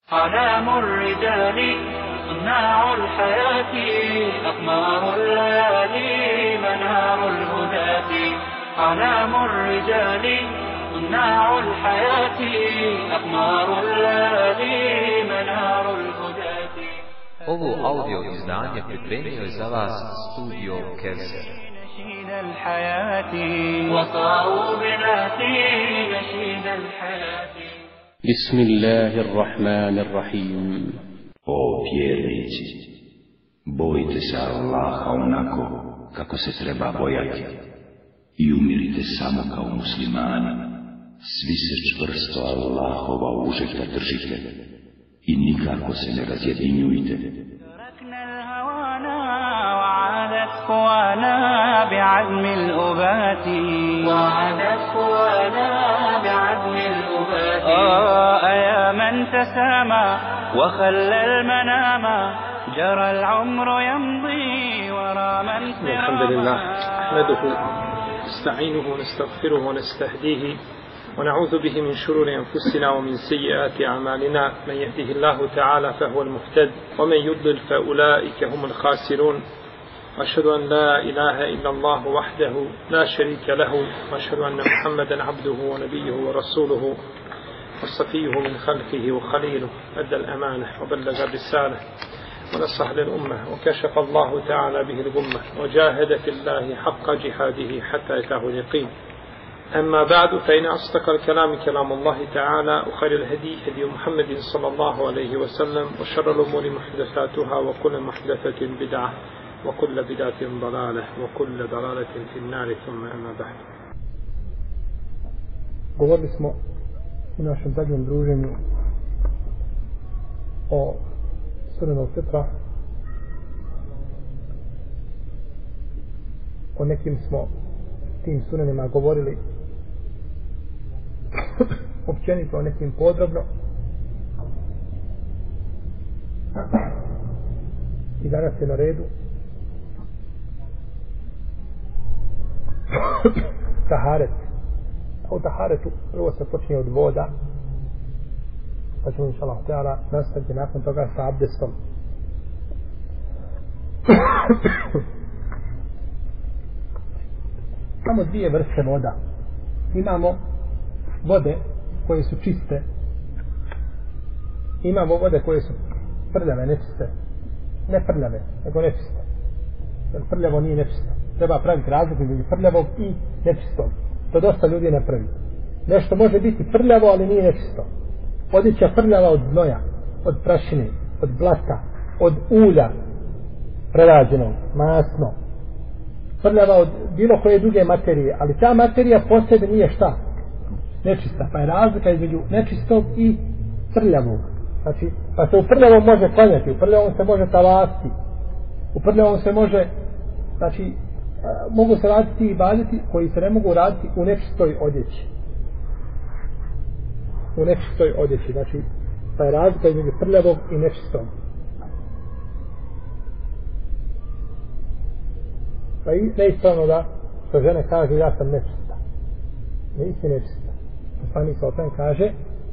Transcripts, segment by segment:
أعلام الرجال صناع الحياة أقمار الليالي منار الهداة. أعلام الرجال صناع الحياة أقمار الليالي منار الهداة. Ovo audio izdanje pripremio je za vas studio Kevser. نشيد الحياة وصاروا بذاتي نشيد الحياة. بسم الله الرحمن الرحيم. O vjernici, bojite se Allaha onako kako se treba bojati i umirite samo kao muslimani. Svi se čvrsto Allahova užeta držite i nikako se ne razjedinjujte. تركنا الهوانا وعادت قوانا بعزم الأبات يا من تسامى وخلى المنام جرى العمر يمضي ورا من سرى. الحمد لله نحمده نستعينه ونستغفره ونستهديه ونعوذ به من شرور أنفسنا ومن سيئات أعمالنا. من يهده الله تعالى فهو المهتد ومن يضلل فأولئك هم الخاسرون. وأشهد أن لا إله إلا الله وحده لا شريك له وأشهد أن محمدا عبده ونبيه ورسوله وصفيه من خلقه وخليله. أدى الأمانة وبلغ الرسالة ونصح للأمة وكشف الله تعالى به الغمة وجاهد في الله حق جهاده حتى أتاه اليقين. أما بعد فإن أصدق الكلام كلام الله تعالى وخير الهدي هدي محمد صلى الله عليه وسلم وشر الأمور محدثاتها وكل محدثة بدعة وكل بدعة ضلالة وكل ضلالة في النار. ثم أما بعد. Govorili smo u našem zadnjem druženju o sunnetul fitra. O nekim smo tim sunenima govorili općenito, o nekim podrobno. I danas je na redu taharet. A u taharetu prvo se počinje od voda, pa ćemo inšallah ta'ala nastaviti nakon toga sa abdestom. Imamo dvije vrste voda. Imamo vode koje su čiste, imamo vode koje su prljave, nečiste. Ne prljave, nego nečiste. Jer prljavo nije nečisto. Treba praviti razliku između prljavog i nečistog. To dosta ljudi ne pravi. Nešto može biti prljavo, ali nije nečisto. Odjeća prljava od znoja, od prašine, od blata, od ulja prerađenog, masno. Prljava od bilo koje druge materije, ali ta materija po sebi nije šta? Nečista. Pa je razlika između nečistog i prljavog. Znači, pa se u prljavom može klanjati, u prljavom se može tavasti, u prljavom se može, znači, mogu se raditi i baditi koji se ne mogu raditi u nečistoj odjeći. U nečistoj odjeći, znači, pa je razlika između prljavog i nečistog. Pa i neispravno da što žene kaže ja sam nečista. Nisi nečista. Poslanik sa otan kaže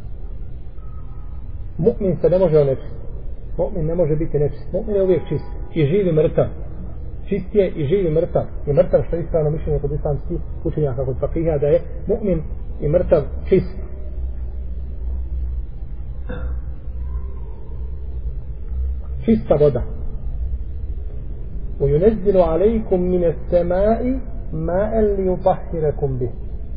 mu'min se ne može onečistiti. Mu'min ne može biti nečist. Mu'min je uvijek čist. I živ i mrtav. Čist je i živ i mrtav. I mrtav što je ispravno mišljenje kod islamskih učenjaka kod fakiha da je mu'min i mrtav čist. Čista voda. وينزل عليكم من السماء ماء ليطهركم به.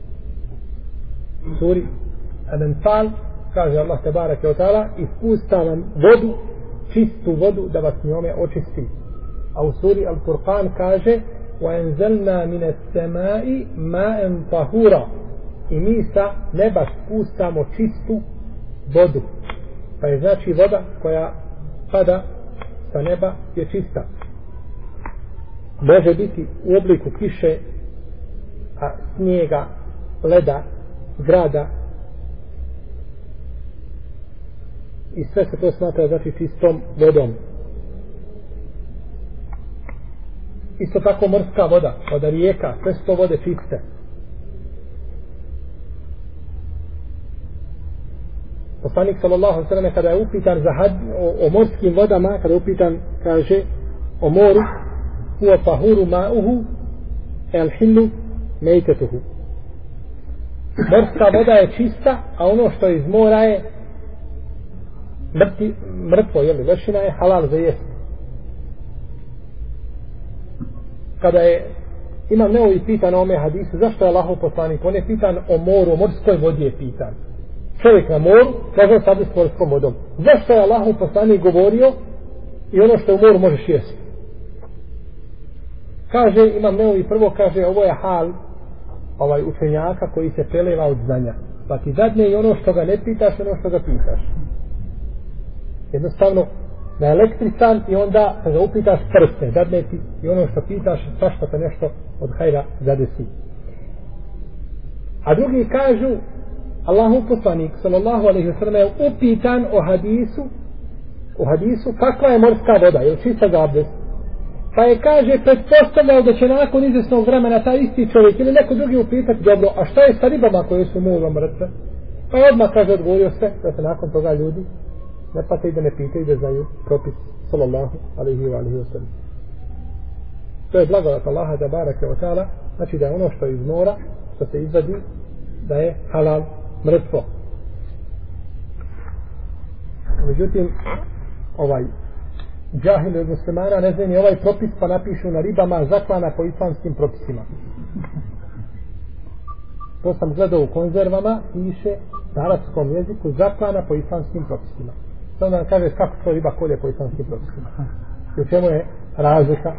Suri Al-Anfal kaže Allah tebareke ve taala ispušta vam vodu, čistu vodu da vas njome očisti. A u suri Al-Furqan kaže وَأَنزَلْنَا مِنَ السَّمَاءِ مَاءً طَهُورًا. I mi sa neba spustamo čistu vodu. Pa je znači voda koja pada sa neba je čista. Može biti u obliku kiše, a snijega, leda, grada i sve se to smatra znači čistom vodom. Isto tako morska voda, voda rijeka, sve su to vode čiste. poslanik sallallahu alejhi ve sellem kada je upitan za o morskim vodama, kada je upitan, kaže o moru, huwa tahuru ma'uhu el hillu mejtetuhu. Morska voda je čista, a ono što je iz mora je mrtvo, jel, vršina je halal za jesti. Kada je Imam Neovi pitan o ome hadisu, zašto je Allahov poslanik, on je pitan o moru, o morskoj vodi je pitan. Čovjek na moru, može sad s morskom vodom. Zašto je Allahov poslanik govorio i ono što u moru možeš jesti? Kaže, Imam Neovi prvo kaže, ovo je hal učenjaka koji se preleva od znanja. Pa ti dadne i ono što ga ne pitaš, ono što ga pitaš. Jednostavno, na električan i onda kada upitaš prste, dadne ti i ono što pitaš, svašta te nešto od hajra zadesi. A drugi kažu, Allahov poslanik sallallahu alejhi ve sellem je upitan o hadisu kakva je morska voda, je li čista za abdest? Pa je kaže, pretpostavljao da će nakon izvjesnog vremena taj isti čovjek ili neko drugi upitati, dobro, a šta je sa ribama koje su moru mrtve? Pa je odmah kaže odgovorio sve, da se nakon toga ljudi ne pate i da ne pitaju da znaju propis sallallahu alejhi ve sellem. To je blagodat Allaha da barake wa ta'ala, znači da je ono što je iz mora, što se izvadi, da je halal mrtvo. Međutim, džahili od muslimana ne znaju ni ovaj propis, pa napišu na ribama zaklana po islamskim propisima. To sam gledao u konzervama, piše na arapskom jeziku zaklana po islamskim propisima. Samo da vam kažeš kako to riba kolje po islamskim propisima. I u čemu je razlika?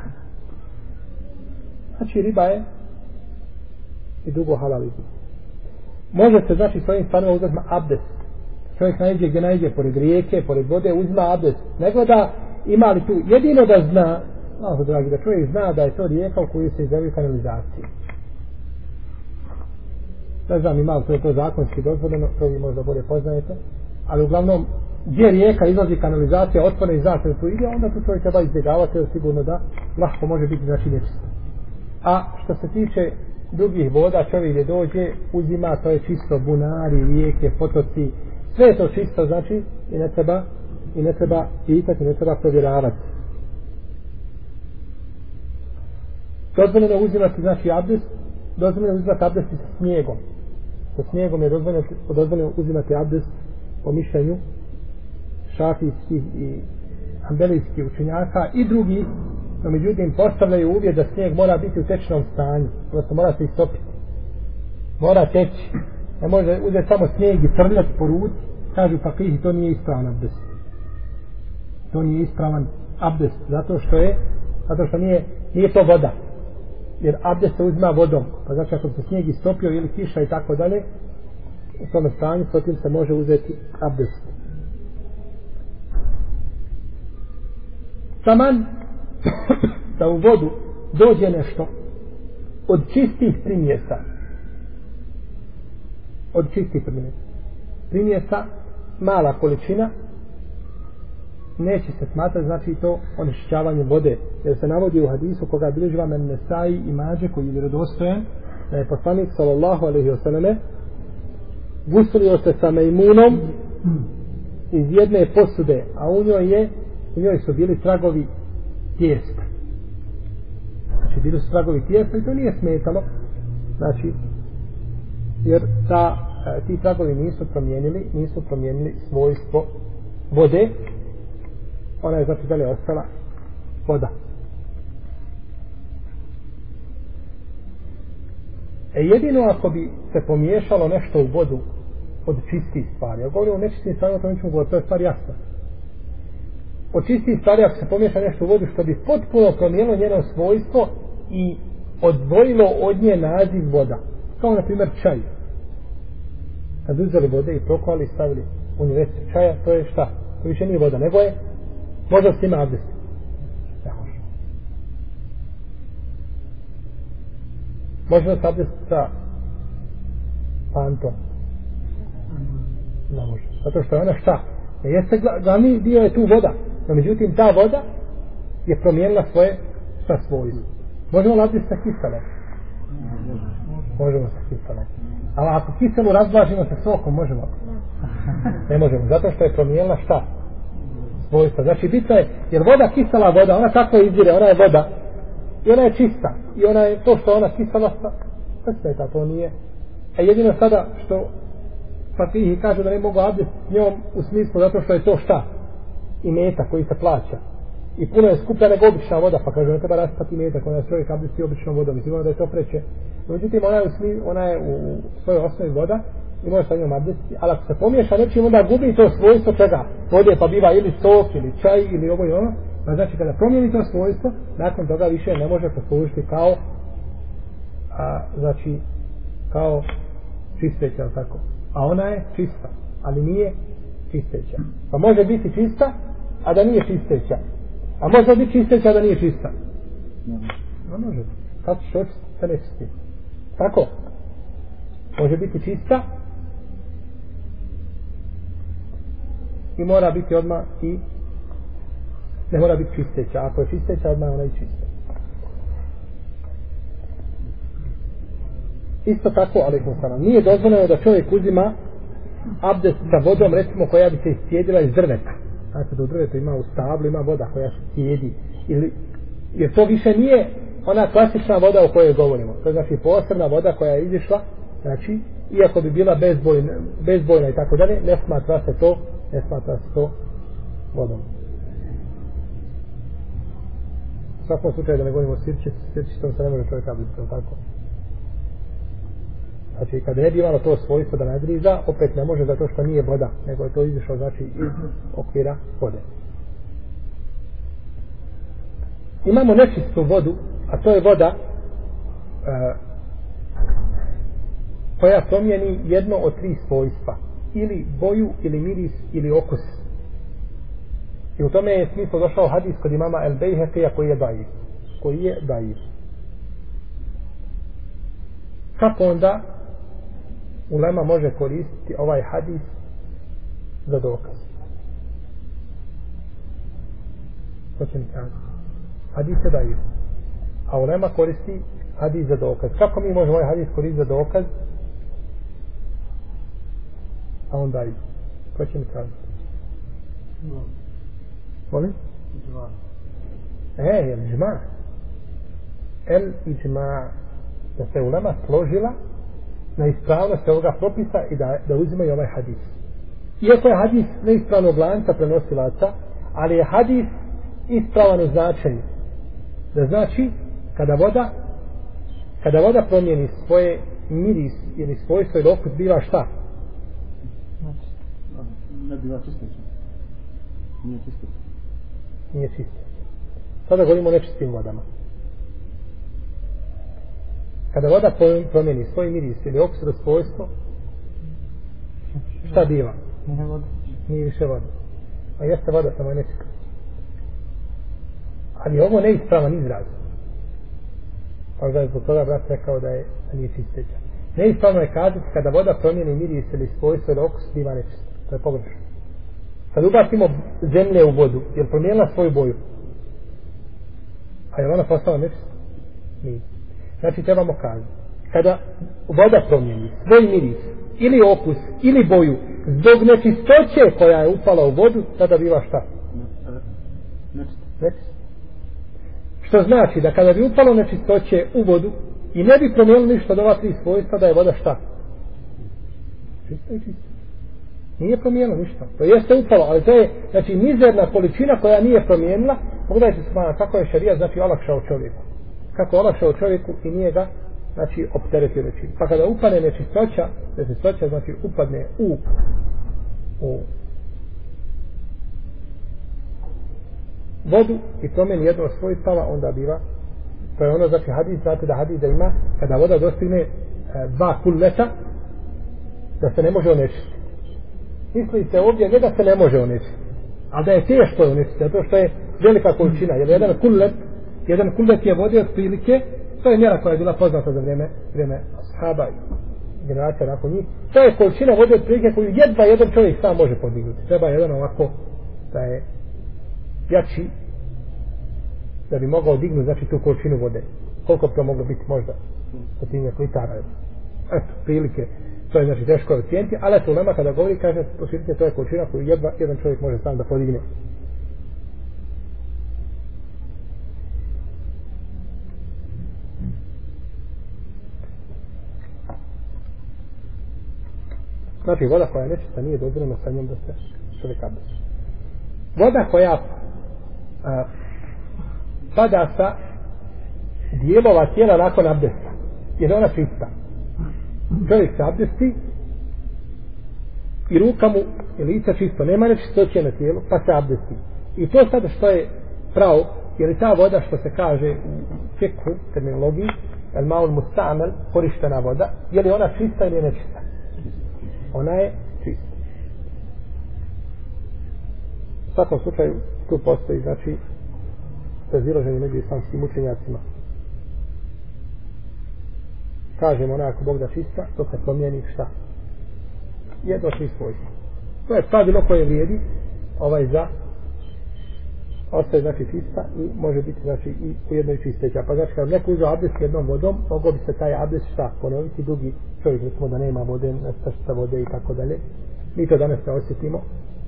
Znači riba je i dugo halal izgled. Može se znači svojim stvarima uzeti abdest. Čovjek najde gdje najde, pored rijeke, pored vode, uzima abdest. Ne gleda ima li tu, jedino da zna, dragi, da čovjek zna da je to rijeka u kojoj se izveli kanalizacije. Ne znam ima li to zakonski dozvoljeno, to vi možda bolje poznajete, ali uglavnom gdje rijeka izlazi kanalizacija, otvorena i zna se da tu ide, onda tu čovjek treba izbjegavati, jer sigurno da lahko može biti znači nečisto. A što se tiče drugih voda, čovjek gdje dođe, uzima, to je čisto, bunari, rijeke, potoci, sve je to čisto, znači, i ne treba pitati, ne treba provjeravati. Dozvoljeno je uzimati, znači, abdest, dozvoljeno je uzimati abdest sa snijegom. Sa snijegom je dozvoljeno uzimati abdest po mišljenju šafijskih i hanbelijskih učenjaka i drugih, no međutim postavljaju uvjet da snijeg mora biti u tečnom stanju, odnosno mora se istopiti. Mora teći. Ne može uzeti samo snijeg i trljati po ruci, kažu fakihi, to nije ispravan abdest. To nije ispravan abdest, zato što nije to voda. Jer abdest se uzima vodom, pa znači ako se snijeg istopio ili kiša i tako dalje, u tome stanju, s tim se može uzeti abdest. Taman da u vodu dođe nešto od čistih primjesa, mala količina, neće se smatrati, znači to onečišćavanje vode, jer se navodi u hadisu koga bilježi Nesai i Mađe, koji je vjerodostojan, da je poslanik sallallahu alejhi ve selleme guslio se sa Mejmunom iz jedne posude, a u njoj su bili tragovi tijesta. Znači bili su tragovi tijesta i to nije smetalo, znači jer ti tragovi nisu promijenili svojstvo vode, ona je znači dalje ostala voda. Jedino ako bi se pomiješalo nešto u vodu od čistih stvari, ja govorim o nečistim stvarima, to nećemo govoriti, to je stvar jasna. Od čistih stvari ako se pomiješa nešto u vodu što bi potpuno promijenilo njeno svojstvo i odvojilo od nje naziv voda, kao na primjer čaj. Kad uzeli vode i prokovali i stavili u njevest čaja, to je šta? To više nije voda, nego je možda s ima abdest. Ne može. Može da se abdest sa pantom? Ne može. Zato što je ona šta? Jeste glavni dio je tu voda. No međutim ta voda je promijenila svoje svojstvo. Možemo li abdest sa kiselom? Možemo sa kiselom. Ali ako kiselu razblažimo sa sokom, možemo. Ne možemo, zato što je promijenila šta? Svojstva. Znači bitno je, jer voda, kisela voda, ona kako izvire, ona je voda i ona je čista i ona je to što ona kisela, šta to nije. A jedino sada što fakihi kažu da ne mogu abdest s njom u smislu zato što je to šta? Imetak koji se plaća. I puno je skuplja nego obična voda, pa kaže ne treba raspati imetak, ona je čovjek abdesti običnom vodom, mislim da je to preče. Međutim, ona je u svojoj osnovi voda i može sa njom abdesti, ali ako se pomiješa nečim, onda gubi to svojstvo čega? Vode pa biva ili sok, ili čaj, ili ovo i ono. Pa znači kada promijeni to svojstvo, nakon toga više ne može poslužiti kao znači kao čisteća, tako. A ona je čista, ali nije čisteća. Pa može biti čista, a da nije čisteća. A može biti čisteća, a da nije čista. No može. Kako što se ne čisti? Tako. Može biti čista i mora biti odmah i ne mora biti čisteća. Ako je čisteća, odmah ona i čista. Isto tako, alejkum selam, nije dozvoljeno da čovjek uzima abdest sa vodom, recimo, koja bi se iscijedila iz drveta. Znači da u drvetu ima u stablu, ima voda koja se cijedi. Jer to više nije ona klasična voda o kojoj govorimo. To je znači posebna voda koja je izišla, znači, iako bi bila bezbojna i tako dalje, ne smatra se to vodom. U svakom slučaju da ne govorimo o sirčitom se ne može čovjek abdestom, tako. Znači, kada ne bi imalo to svojstvo da nadriza, opet ne može zato što nije voda, nego je to izišlo, znači, iz okvira vode. Imamo nečistu vodu, a to je voda koja promijeni jedno od tri svojstva. Ili boju, ili miris, ili okus. I u tome je smislo došao hadis kod imama El-Bejhekija koji je daif. Kako onda ulema može koristiti ovaj hadis za dokaz? To će mi kaži. Hadis je daif. A ulema koristi hadis za dokaz. Kako mi možemo ovaj hadis koristiti za dokaz? A on daif. To će mi kaži. Molim? El iđma. El iđma. Da se ulema složila na ispravnost ovoga propisa i da uzimaju ovaj hadis. Iako je hadis neispravnog lanca prenosilaca, ali je hadis ispravan u značenju. Da znači, kada voda promijeni svoje miris ili svojstvo ili okus, biva šta? Ne biva čisteća. Nije čisteća. Nije čisteća. Sada govorimo o nečistim vodama. Kada voda promijeni svoj miris ili okus ili svojstvo, šta biva? Nije više voda. A jeste voda, samo je nečista. Ali ovo neispravan izraz. Pa je zbog toga brat rekao da nije čisteća. Neispravno je kazati kada voda promijeni miris ili svojstvo ili okus, biva nečista. To je pogrešno. Kad ubacimo zemlje u vodu, je li promijenila svoju boju? A je ona postala nečista? Nije. Znači trebamo kazati, kada voda promijeni svoj miris, ili okus, ili boju, zbog nečistoće koja je upala u vodu, tada biva šta? Nečista. Što znači da kada bi upalo nečistoće u vodu i ne bi promijenilo ništa od ova tri svojstva, da je voda šta? Čista i čista. Nije promijenilo ništa. To jeste upalo, ali to je, znači, mizerna količina koja nije promijenila. Pogledajte se kako je šerijat, znači, olakšao čovjeku. Kako olakšao čovjeku i nije ga, znači, opteretio nečim. Pa kada upane nečistoća, znači, upadne u vodu i promijeni jedno od svojih stava, onda biva, to je ono, znači, hadis, znate da hadis da ima, kada voda dostigne 2 kulleta, da se ne može onečistiti. Misli se ovdje ne da se ne može onečistiti, a da je teško onečistiti, zato što je velika količina, jer jedan kullet je vode od prilike, to je mjera koja je bila poznata za vrijeme ashaba i generacija nakon njih, to je količina vode od prilike koju jedva jedan čovjek sam može podignuti. Treba jedan ovako da je jači da bi mogao dignuti, znači, tu količinu vode. Koliko bi to moglo biti? Možda 100 litara. Eto, prilike. To je znači teško ocijeniti, ali eto ulema kada govori, kaže, proširite, to je količina koju jedan čovjek može sam da podigne. Znači, voda koja je nečista nije dozvoljena sa njom da se čovjek abdesti. Voda koja pada sa dijelova tijela nakon abdesta, jer ona čista. Čovjek se abdesti i ruka mu i lica čisto, nema nečistoće na tijelu, pa se abdesti. I to sad što je pravo, jer ta voda što se kaže u fikhu, terminologiji, el maul mustamel, korištena voda, je li ona čista ili nečista? Ona je čista. U svakom slučaju tu postoji, znači, razilaženje među islamskim učenjacima. Kažemo ona ako Bog da čista, to se promijeni šta? Jedno tri svojstva. To je pravilo koje vrijedi za ostaje znači čista i može biti znači i u jednoj čisteća. Pa znači kad neko uzeo abdest jednom vodom, mogao bi se taj abdest šta ponoviti, drugi čovjek recimo da nema vode, nestašica vode i tako dalje. Mi to danas ne osjetimo.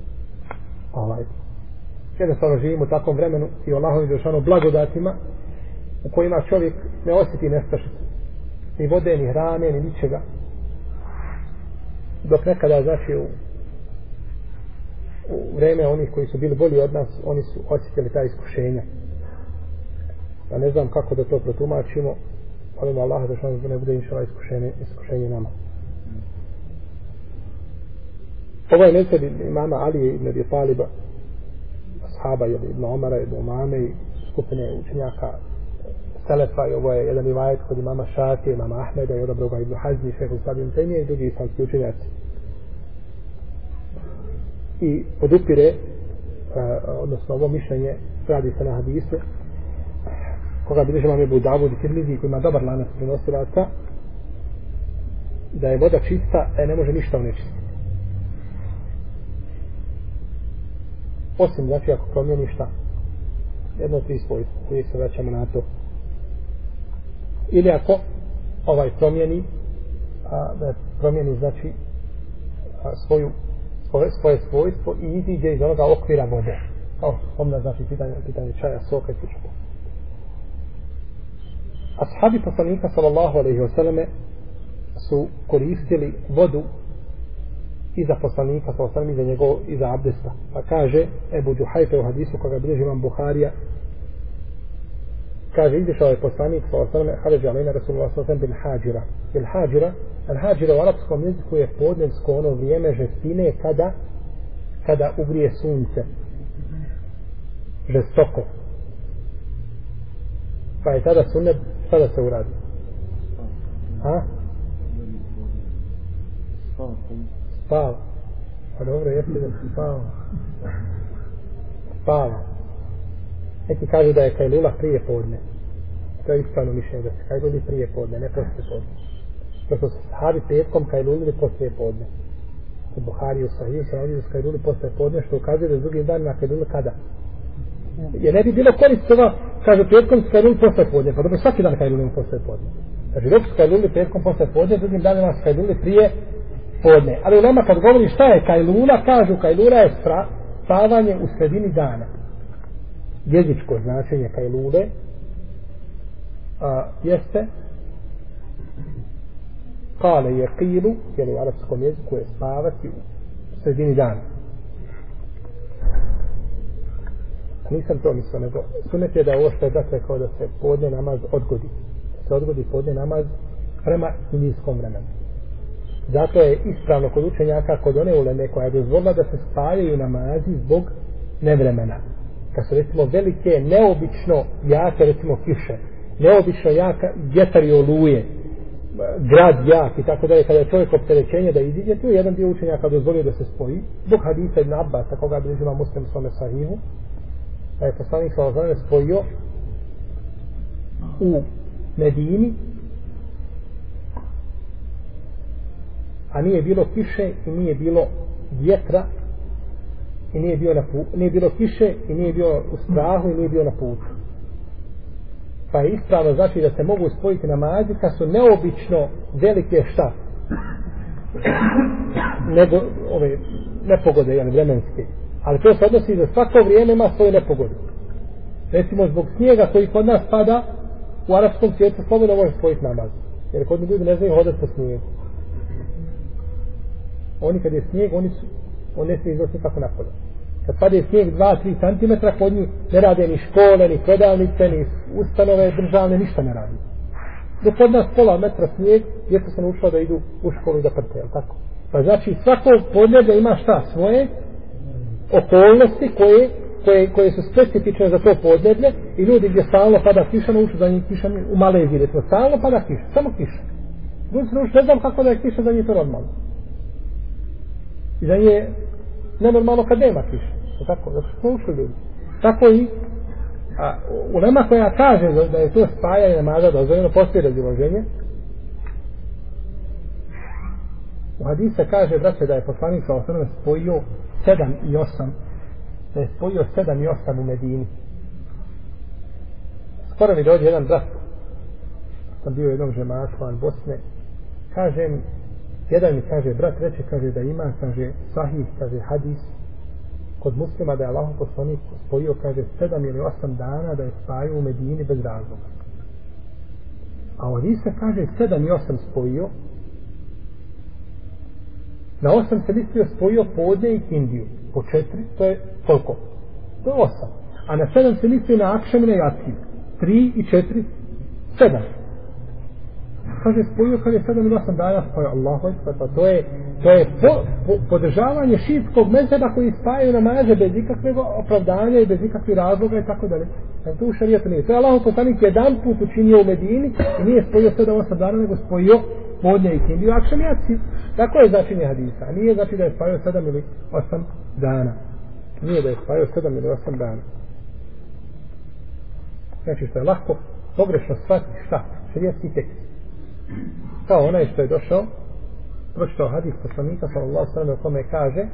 Jednostavno živimo u takvom vremenu i Allahovim dželešanu blagodatima u kojima čovjek ne osjeti nestašicu. Ni vode, ni hrane, ni ničega. Dok nekada znači u vreme onih koji su bili bolji od nas, oni su osjetili ta iskušenja. Ja ne znam kako da to protumačimo, ali Allah da što ne bude inšala iskušenje nama. Ovo je mezheb imama Ali ibn Abi Taliba, ashaba ibn Omara, ibn Umame i skupine učenjaka Selefa, i ovo je jedan rivajet kod imama Šafije, imama Ahmeda i odabrao ga ibn Hazmi, šehu Sabim Temije i drugi islamski učenjaci. I podupire, odnosno ovo mišljenje radi se na hadisu koga bilježi imam Ebu Davud i Tirmizi koji ima dobar lanac prenosilaca, da je voda čista, ne može ništa unečistiti. Osim znači ako promijeni šta? Jedno od tri svojstva, uvijek se vraćamo na to. Ili ako promijeni da promijeni znači svoje svojstvo i iziđe iz onoga okvira vode. Kao što spomna znači pitanje čaja, soka i slično. Ashabi poslanika sallallahu alejhi ve selleme su koristili vodu iza poslanika sallallahu alejhi ve selleme iza abdesta. Pa kaže Ebu Džuhajfe u hadisu koga bilježi imam Buharija, kaže izišao je poslanik sallallahu alejhi ve selleme harađa alejna Rasulullah sallallahu alejhi ve sellem bil hađira u arapskom jeziku je podnevsko ono vrijeme žestine kada ugrije sunce žestoko, pa je tada sunnet šta da se uradi? Spava. Pa dobro, jeste da se spava. Neki kažu da je kajlula prije podne. To je ispravno mišljenje, da se kajluli prije podne, ne poslije podne. To su sahabi petkom kajlulili poslije podne. U Buhari u Sahiju se navodi da su kajluli poslije podne, što ukazuje da s drugim danima kajluli kada? Jer ne bi bilo korist toga, kaže petkom su kajluli poslije podne, pa dobro svaki dan kajlulimo poslije podne. Znači dok su kajluli petkom poslije podne, drugim danima su kajluli prije podne. Ali u nama kad govori šta je kajlula, kažu kajlula je spavanje u sredini dana. Jezičko značenje kajlule jeste kale je kilu, jer u arapskom jeziku je spavati u sredini dana. Nisam to mislio, nego sunet je da ovo što je dakle kao da se podne namaz odgodi. Da se odgodi podne namaz prema indijskom vremenu. Zato je ispravno kod učenjaka, kod one uleme koja je dozvolila da se spajaju namazi zbog nevremena. Kad su recimo velike, neobično jake, recimo kiše, neobično jaka vjetar i oluje, grad jak i tako dalje, kada je čovjek opterećenje da iziđe, tu je jedan dio učenjaka dozvolio da se spoji, zbog hadisa ibn Abbasa, koga bilježi imam Muslim u svome sahihu, da je poslanik sallallahu alejhi ve sellem spojio u Medini, a nije bilo kiše i nije bilo vjetra i nije bilo kiše i nije bio u strahu i nije bio na putu. Pa je ispravno znači da se mogu spojiti namazi kad su neobično velike šta? nego ove nepogode, jel, vremenske. Ali to se odnosi da svako vrijeme ima svoje nepogode. Recimo zbog snijega koji kod nas pada u arapskom svijetu slobodno može spojiti namaz. Jer kod ljudi ne znaju hodati po snijegu. Oni kad je snijeg, on ne smije izlaziti nikako napolje. Kad pade snijeg 2-3 cm, kod njih ne rade ni škole, ni prodavnice, ni ustanove državne, ništa ne radi. Dok kod nas pola metra snijeg, djeca se naučila da idu u školu i da prte, jel tako? Pa znači svako podneblje ima šta? Svoje okolnosti koje su specifične za to podneblje i ljudi gdje stalno pada kiša, nauču za njih kiša u Maleziji, recimo, stalno pada kiša, samo kiša. Ljudi se nauču, ne znam kako da je kiša, za njih to normalno. I za njih je nenormalno kad nema kiša. Tako, zato što naučili ljudi. Tako i ulema koja kaže da je to spajanje namaza dozvoljeno, postoji razilaženje. U hadisu kaže, braće, da je poslanik sa osnovno spojio 7 i 8. Da je spojio 7 i 8 u Medini. Skoro mi dođe jedan brat. Sam bio u jednom žematu van Bosne. Kažem, jedan mi kaže, brat reče, kaže da ima, kaže, sahih, kaže, hadis kod muslima da je Allahov poslanik spojio, kaže, 7 ili 8 dana da je spajao u Medini bez razloga. A ovdje se kaže 7 i 8 spojio. Na 8 se mislio spojio podne i kindiju. Po 4, to je koliko? To je 8. A na 7 se mislio na akšam i na jaciju. 3 i 4, 7. Kaže spojio kad je 7 ili 8 dana spojio. Allahu ekber, pa to je podržavanje šijitskog mezheba koji spajaju namaze bez ikakvog opravdanja i bez ikakvih razloga i tako dalje. To u šarijetu nije. To je Allahov poslanik jedan put učinio u Medini i nije spojio 7-8 dana, nego spojio podne i kindiju, akšam i jaciju. Tako je značenje hadisa. A nije znači da je spajao 7 ili 8 dana. Nije da je spajao 7 ili 8 dana. Znači što je lahko pogrešno shvatiti šta? Šarijetski tekst. Kao onaj što je došao, pročitao hadis poslanika sallallahu sallam u kome kaže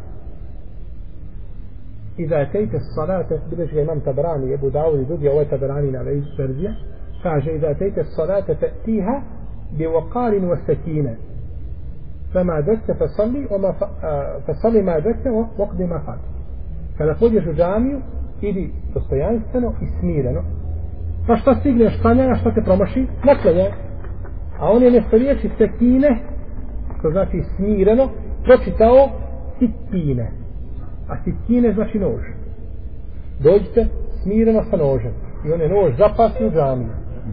Iza atejte salate, bileži ga imam Tabrani, Ebu Dawud i drugi, ovo je Tabrani na verzija, kaže Iza atejte salate tiha bi waqarin wa sakine فما درت فصلي ما درت وقضي ما فات. Kada pođeš u džamiju, idi dostojanstveno i smireno. Pa šta stigneš klanjanja, šta te promaši? Naklanjaj. A on je mjesto riječi sekine, to znači smireno, pročitao sikine. A sikine znači nož. Dođite smireno sa nožem. I on je nož zapasio u džamiju.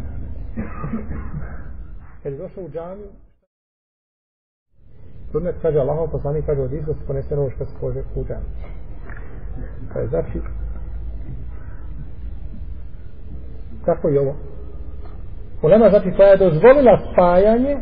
Kad je došao u džamiju, Sunnet kaže Allahov poslanik kaže od izda se ponese nož kad se pođe u džamiju. To je znači tako i ovo. Ulema znači koja je dozvolila spajanje,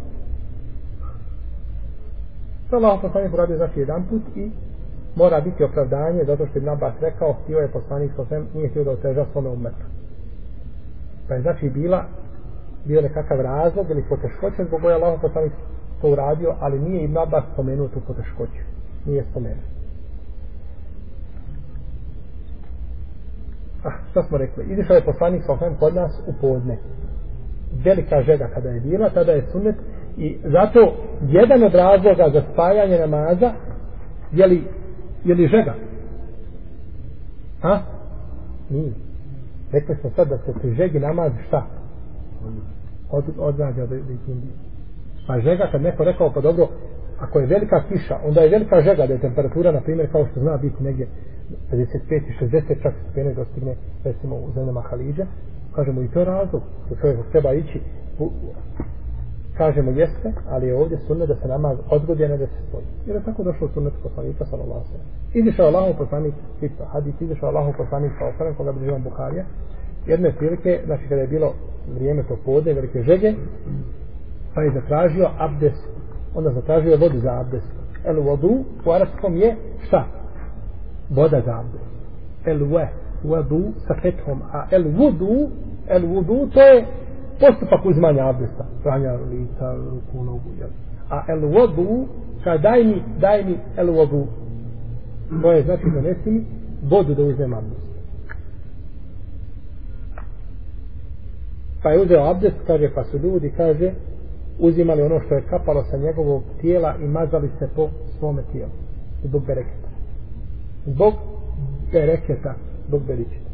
to Allahov poslanik uradio znači jedan put i mora biti opravdanje zato što Ibn Abbas rekao htio je poslanik sasvim nije htio da oteža svome umetu. Pa je znači bio nekakav razlog ili poteškoće zbog koje Allahov poslanik to uradio, ali nije Ibn Abbas spomenuo tu poteškoću. Nije spomenuo. Što smo rekli? Izišao je poslanik sasvim kod nas u podne. Velika žega kada je bila, tada je sunnet i zato jedan od razloga za spajanje namaza je li žega? Ha? Nije. Rekli smo sad da se pri žegi namaz šta? Odgađa da ikindi. Pa žega kad neko rekao pa dobro, ako je velika kiša, onda je velika žega da je temperatura, na primjer, kao što zna biti negdje 55 i 60 čak stepeni dostigne, recimo u zemljama Halidža, kažemo i to je razlog, da čovjek treba ići, kažemo jeste, ali je ovdje sunnet da se namaz odgodi, a ne da se stoji. Jer je tako došlo sunnet poslanika, sallallahu alejhi ve sellem. Izišao Allahov poslanik, hadis, izišao Allahov poslanik, sallallahu alejhi ve sellem, koga bi živan Buharija, jedne prilike, znači kada je bilo vrijeme to podne, velike žege, pa je zatražio abdest, onda zatražio vodu za abdest. El vodu u arapskom je šta? Voda za abdest. El vodu sa fethom, a el vudu to je postupak uzmanja abdesta, pranja lica, ruku, nogu, jel? A el vodu, kada daj mi el vodu, to je znači donesi mi vodu da uzmem abdest. Pa je uzeo abdest, kaže, pa su ljudi, kaže, uzimali ono što je kapalo sa njegovog tijela i mazali se po svome tijelu. Zbog bereketa. Zbog bereketa. Zbog beričeta.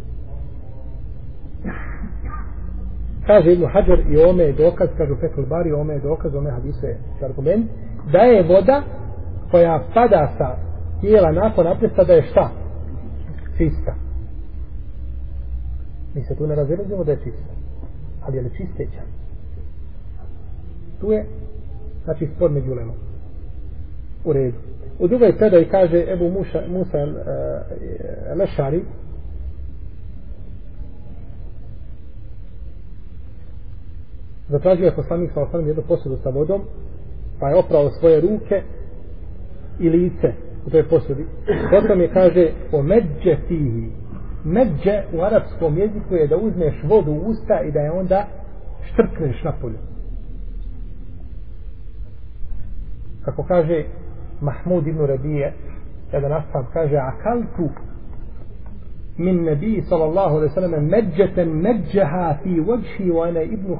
Kaže Ibn Hadžar i ome je dokaz, kažu Fethul Bari, ome je dokaz, ome hadisu je argument, da je voda koja pada sa tijela nakon abdesta da je šta? Čista. Mi se tu ne razilazimo da je čista. Ali je li čisteća? Tu je, znači, spor među ulemom. U redu. U drugoj predaji kaže Ebu Musa Lešari, zatražio je poslanik sa osnovim jednu posudu sa vodom, pa je oprao svoje ruke i lice u toj posudi. Potom je kaže o međe fihi. Međe u arapskom jeziku je da uzmeš vodu u usta i da je onda štrkneš na polju. Kako kaže Mahmud ibn Rabije, jedan ashab kaže akaltu min nebiji sallallahu alaihi sallam međeten međeha fi vajhi wa ana ibnu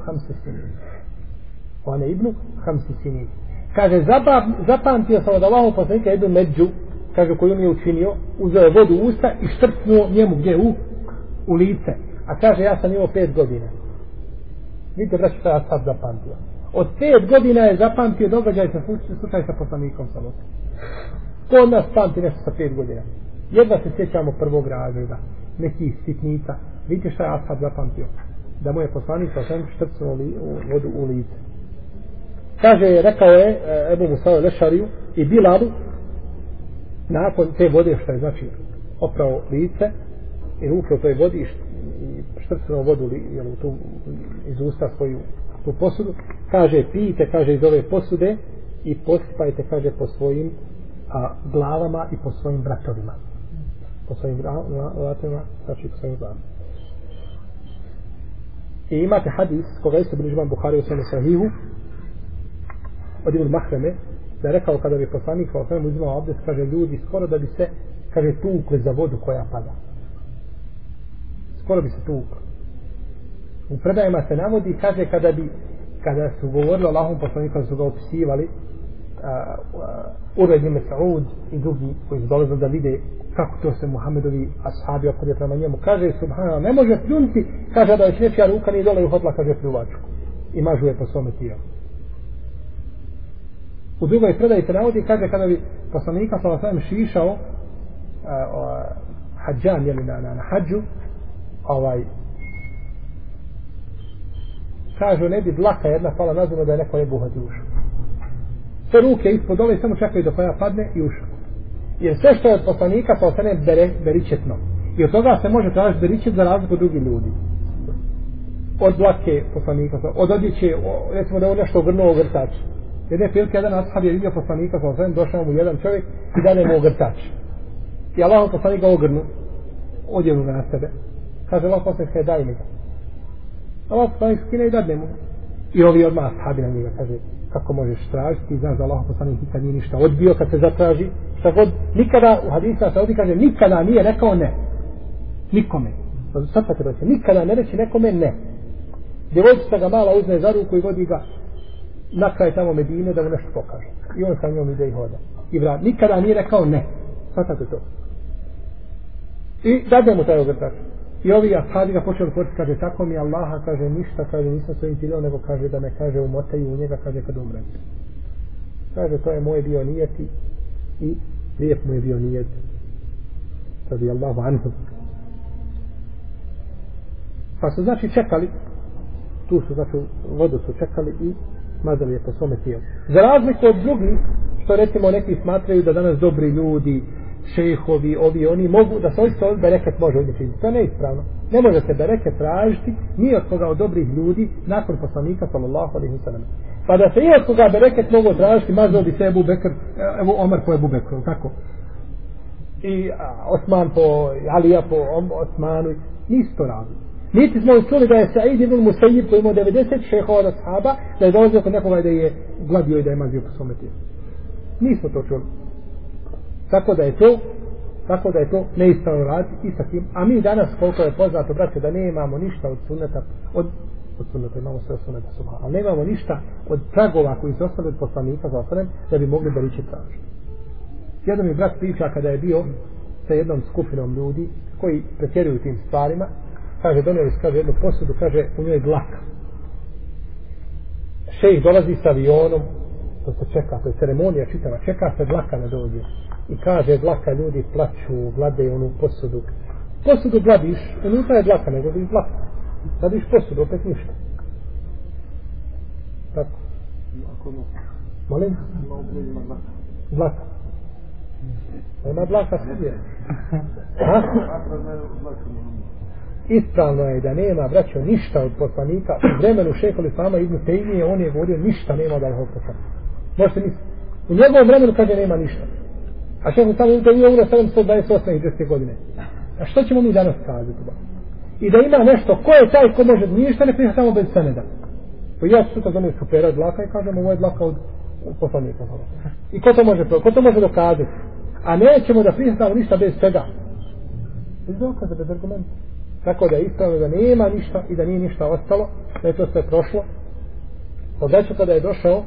hamsi sinin. Kaže zapamtio sam od Allahu poslanika jednu među, kaže koju mi je učinio, uzeo je vodu u usta i štrpnuo njemu gdje u lice. A kaže ja sam imao 5 godina. Vidite braći šta ja sad zapamtio. Od 5 godina je zapamtio događaj sa slučaj sa poslanikom sallallahu. Ko od nas pamti nešto sa 5 godina? Jedva se sjećamo prvog razreda, nekih sitnica. Vidite šta ja sad zapamtio? Da mu je poslanik sallallahu štrpnuo vodu u lice. Kaže, rekao je Ebu Musa Lešariju i Bilalu nakon te vode što je znači oprao lice i ruke u toj vodi i štrpnuo vodu iz usta svoju tu posudu, kaže pijte, kaže iz ove posude i posipajte, kaže po svojim glavama i po svojim bratovima, po svojim vratima, znači po svojim glavama. I imate hadis koga isto bilježi imam Buhari u svome sahihu od Ibn Mahreme, da je rekao kada bi poslanik sa osvijem uzimao abdest, kaže ljudi skoro da bi se, kaže, tukli za vodu koja pada. Skoro bi se tukli. U predajama se navodi, kaže, kada su govorili o Allahom poslaniku, kada su ga opisivali Urve ibn Mas'ud i drugi koji su dolazili da vide kako to se Muhammedovi ashabi opode prema njemu, kaže, subhanallah, ne može pljunti, kaže da je nečija ruka nije dole i uhvatila, kaže, pljuvačku i mažuje po svome tijelu. U drugoj predaji se navodi, kaže, kada bi poslanika sallallahu alejhi ve sellem šišao hadžan, jeli na hadžu, kažu, ne bi dlaka jedna pala nazivno da je neko ne buhati ušao. Sve ruke ispod dole samo čekaju dok koja padne i ušao. Jer sve što je od poslanika sallallahu alejhi ve sellem beričetno. I od toga se može tražiti beričet za razliku drugih ljudi. Od dlake poslanika, od odjeće, recimo da je nešto ogrnuo ogrtač. Jedne prilike jedan ashab je vidio poslanika sallallahu alejhi ve sellem, došao mu jedan čovjek i dade mu ogrtač. I Allah poslanik ga ogrnu, odjelu ga na sebe. Kaže Allah poslanik, daj mi ga. Allah poslanik skine i dadne mu. I ovi odmah ashabi na njega, kaže, kako možeš tražiti, ti znaš da Allah poslanik nikad nije ništa odbio kad se zatraži, šta god, nikada u hadisima se ovdje kaže, nikada nije rekao ne. Nikome. Sad pa te reći, nikada ne reći nekome ne. Djevojčica ga mala uzme za ruku i vodi ga na kraj tamo Medine da mu nešto pokaže. I on sa njom ide i hoda. I vrat, nikada nije rekao ne. Svatate to. I dade mu taj ogrtač. I ovi ashabi ga počeli koristiti, kaže, tako mi Allaha, kaže, ništa, kaže, nisam svojim ciljom, nego kaže da me, kaže, umotaju u njega, kaže, kad umrem. Kaže, to je moj bio nijeti i lijep mu je bio nijet. Radi Allahu anhu. Pa su, znači, čekali, tu su, znači, vodu su čekali i mazali je po svome tijelu. Za razliku od drugih, što recimo neki smatraju da danas dobri ljudi, šehovi, ovi, oni mogu da se oisto bereket može odličiti. To je neispravno. Ne može se bereket tražiti ni od koga od dobrih ljudi nakon poslanika sallallahu alejhi ve sellem. Pa da se i od koga bereket mogu tražiti, mazao bi se Ebu Bekr, evo Omar po Ebu Bekru, tako? I Osman po Alija po Osmanu, nisu to radili. Niti smo čuli da je Sa'id ibn Musayyib koji imao 90 šehova od ashaba, da je dolazio kod nekoga da je gladio i da je mazio po svome tijelu. Nismo to čuli. Tako da je to neispravno raditi i sa tim. A mi danas, koliko je poznato, braće, da ne imamo ništa od sunneta, od od sunneta, imamo sve sunneta subhana. Ali nemamo ništa od tragova koji se ostali od poslanika za osanem, da bi mogli beriče tražiti. Jedan mi brat priča kada je bio sa jednom skupinom ljudi koji pretjeruju tim stvarima, kaže, donijeli su, kaže, jednu posudu, kaže, u njoj dlaka. Šejh dolazi s avionom, to se čeka, to je ceremonija čitava, čeka se dlaka da dođe. I kaže, dlaka, ljudi plaću, glade onu posudu. Posudu gladiš, unutra je dlaka, nego gladiš dlaka. Gladiš posudu, opet ništa. Tako. Molim? Dlaka. Ima dlaka svije. Ispravno je da nema, braćo, ništa od poslanika. U vremenu šejhul islama Ibn Tejmije on je govorio ništa nema od Allahovog poslanika. Možete misliti. U njegovom vremenu kaže nema ništa. A šejhul islama Ibn Tejmije umro 728. i 10. godine. A što ćemo mi danas kazati? I da ima nešto, ko je taj ko može ništa ne prihvatamo bez seneda. Pa ja sutra za njih supera dlaka i kažem ovo je dlaka od poslanika. I ko to može dokazati? A nećemo da prihvatamo ništa bez čega. Bez dokaza, bez argumenta. Tako da je ispravno da nema ništa i da nije ništa ostalo, da je to sve prošlo. Odreću kada je došao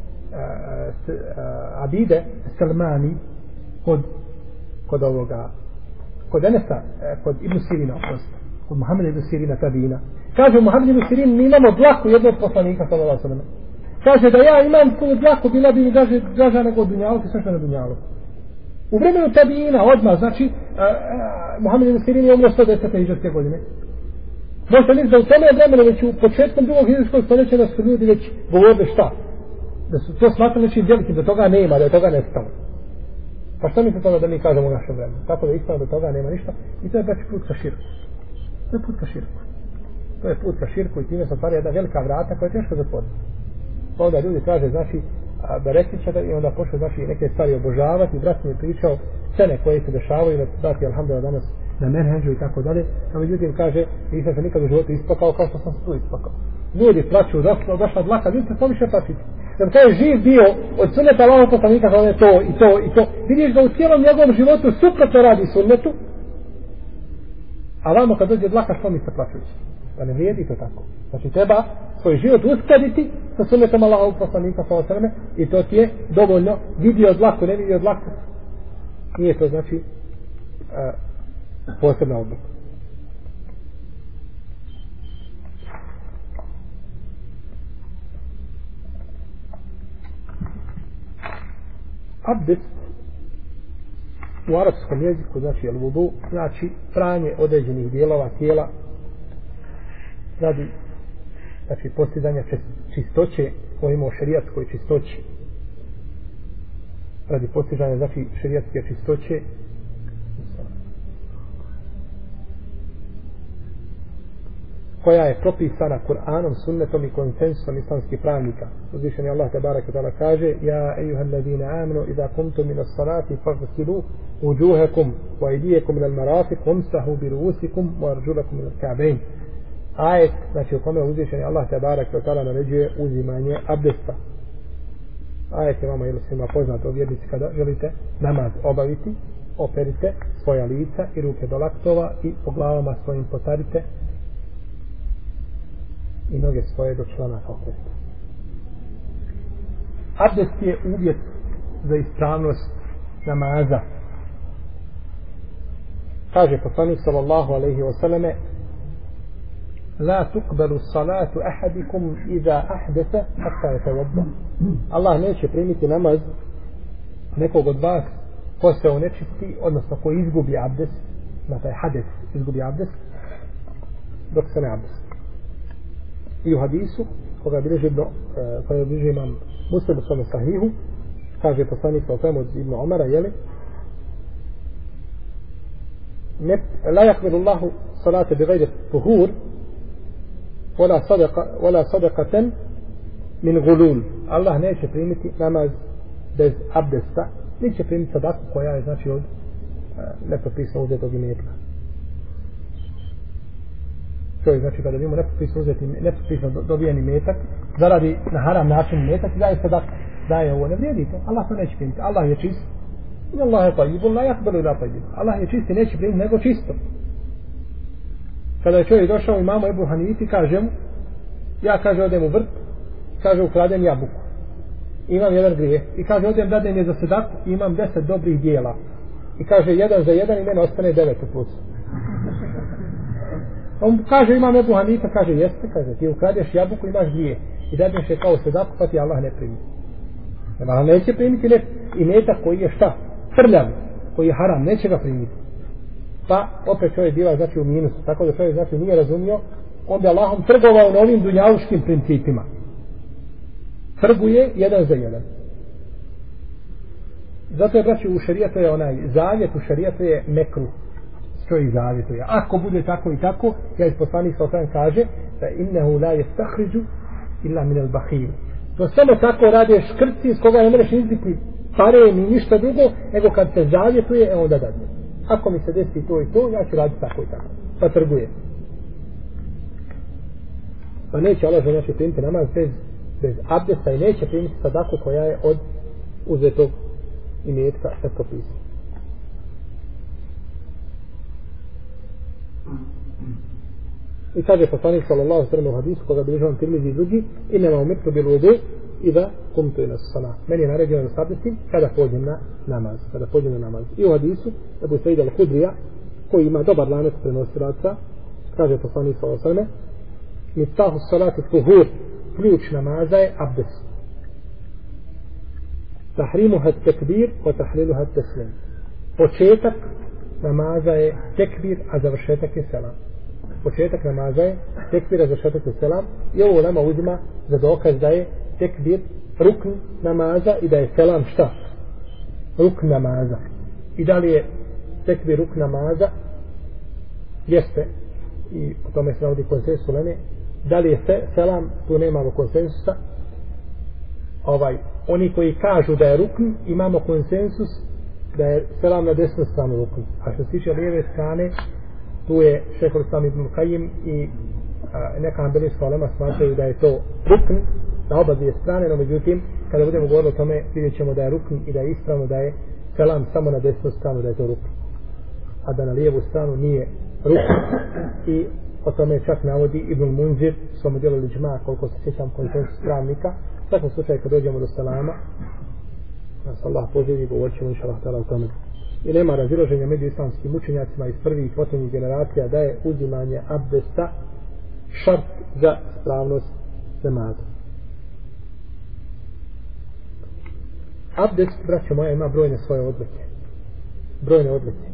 Abide Salmani kod ovoga, kod Enesa, kod Ibn Sirina, kod Muhammeda Ibn Sirina tabina. Kaže, Muhammed Ibn Sirin, mi imamo dlaku jednog poslanika, sallallahu alejhi ve sellem. Kaže, da ja imam tu dlaku, bila bi mi draža nego dunjaluku, sve što na dunjaluku. U vremenu tabina, odmah, znači, Muhammed Ibn Sirin je umro 110. hidžrske godine. Možete misliti da u tome vremenu, već u početkom drugog hidžrskog stoljeća, da su ljudi već govorili šta? Da su to smatrali nečim velikim, da toga nema, da je toga nestalo. Pa što mislite toga da mi kažemo u našem vremenu? Tako da je ispravno da toga nema ništa. I to je baš put ka širku. To je put ka širku. To je put ka širku i time se otvara jedna velika vrata koja je teško zatvoriti. Pa onda ljudi traže, znači, Berekića i onda počne, znači, neke stvari obožavati. Brat mi je pričao scene koje se dešavaju, da dati, alhamdulillah, danas na menheđu i tako dalje. A međutim, kaže, nisam se nikad u životu isplakao kao što sam se tu isplakao. Ljudi plaću, došla dlaka, ljudi se poviše plaćiti. Da taj živ bio od sunneta Allahovog poslanika, kada je to i to i to. Vidiš da u cijelom njegovom životu suprotno radi sunnetu, a vamo kad dođe dlaka, što mi se plaćući? Pa ne vrijedi to tako. Znači treba svoj život uskladiti sa sunnetom Allahovog poslanika, sallallahu alejhi ve sellem, i to ti je dovoljno. Vidio dlaku, ne vidio dlaku. Nije to znači posebna odluka. Abdest u arapskom jeziku znači al-vudu, znači pranje određenih dijelova tijela radi, znači postizanja čistoće, govorimo o šerijatskoj čistoći, radi postizanja znači šerijatske čistoće koja je propisana Kur'anom, sunnetom i konsensusom islamskih pravnika. Uzvišeni Allah tebareke ta'ala kaže: Ja ejuhalladina amanu idha kumtum min as-salati faghsilu wujuhakum wa aydiyakum min al-marafiq wamsahu bi ru'usikum wa arjulakum min al-ka'bayn. Ajet, znači u kome uzvišeni Allah tebareke ta'ala naređuje uzimanje abdesta. Ajet je vama ili svima poznato, vjernici, kada želite namaz obaviti, operite svoja lica i ruke do laktova i po glavama svojim potarite i noge svoje do članaka okresta. Abdest je uvjet za ispravnost namaza. Kaže poslanik sallallahu alejhi ve selleme: La tuqbalu salatu ahadikum iza ahdatha hatta yatawadda. Allah neće primiti namaz nekog od vas ko se onečisti, odnosno ko izgubi abdest, na taj hades izgubi abdest, dok se ne abdest. I u hadisu koga bilježi imam Muslim u svome sahihu, kaže poslanik sallallahu od Ibn Omara, jeli, la yakbilu Allahu salate bi gajri tuhur wala sadaqatan min gulul. Allah neće primiti namaz bez abdesta, neće primiti sadaku koja je znači od nepropisno uzetog imetka. To je znači kada vidimo nepropisno dobijeni metak, zaradi na haram način metak i daje sadak, daje ovo, ne vrijedi to. Allah to neće primiti. Allah je čist. I Allah je tajibun, la yakbalu ila tajibun. Allah je čist i neće primiti nego čisto. Kada je čovjek došao imamo Ebu Hanifi, kaže mu: ja kaže odem u vrt, kaže ukradem jabuku, imam jedan grijeh, i kaže odem dadem je za sedaku, imam 10 dobrih dijela, i kaže 1 za 1 i mene ostane 9 u plus. On kaže imam Ebu Hanifa, kaže jeste, kaže ti ukradeš jabuku, imaš grijeh i dadeš je kao sedaku, pa ti Allah ne primi. Allah neće primiti i metak koji je šta? Prljav, koji je haram, neće ga primiti. Pa opet čovjek bila znači u minusu, tako da čovjek znači nije razumio, onda Allahom trgovao na ovim dunjaluškim principima. Trguje 1 za 1. Zato je braći u šerijatu je onaj zavjet, u šerijatu je mekruh, čovjek zavjetuje. Ako bude tako i tako, ja iz poslanik sa kaže da innehu la yastahriđu illa min al bahil. To samo tako rade škrci iz koga ne možeš izbiti pare ni ništa drugo, nego kad se zavjetuje, onda dadne. Ako mi se desi to i to, ja ću raditi tako i tako. Pa trguje. Pa neće Allah znači primiti namaz bez abdesta i neće primiti sadaku koja je od uzetog imetka etopisa. I kaže poslanik sallallahu alejhi ve sellem u hadisu koga bilježi on Tirmizi i drugi, inema umirtu bil wudu idha kumtu ila salat. Meni je naređeno da sabdesim kada pođem na namaz. I u hadisu Ebu Sejda al-Hudrija koji ima dobar lanac prenosilaca, kaže poslanik sallallahu alejhi ve sellem, miftahu salati tuhur, ključ namaza je abdest. Tahrimuha tekbir wa tahliluha teslim. Početak namaza je tekbir, a završetak je selam. Početak namaza je tekbir, a završetak je selam. I ovo nama uzima za dokaz da je tekbir rukn namaza i da je selam šta? Rukn namaza. I da li je tekbir rukn namaza? Jeste. I o tome se navodi konsensus uleme. Da li je selam? Tu nemamo konsensusa. Oni koji kažu da je rukn, imamo konsensus da je selam na desnu stranu rukn. A što se tiče lijeve strane, tu je šejh al-Islam ibn Kajim i neka hanbelijska ulema smatraju da je to rukn na oba dvije strane, no međutim kada budemo govorili o tome vidjet ćemo da je rukn i da je ispravno da je selam samo na desnu stranu, da je to rukn, a da na lijevu stranu nije rukn. I o tome čak navodi Ibn Munzir u svom djelu Liđma, koliko se sjećam konsensus pravnika. U svakom slučaju kad dođemo do selama, nas Allah poželji, govorit ćemo inša Allah ta'ala o tome. I nema razilaženja među islamskim učenjacima iz prvih i posljednjih generacija da je uzimanje abdesta šart za spravnost namaza. Abdest, braćo moja, ima brojne svoje odlike. Brojne odlike.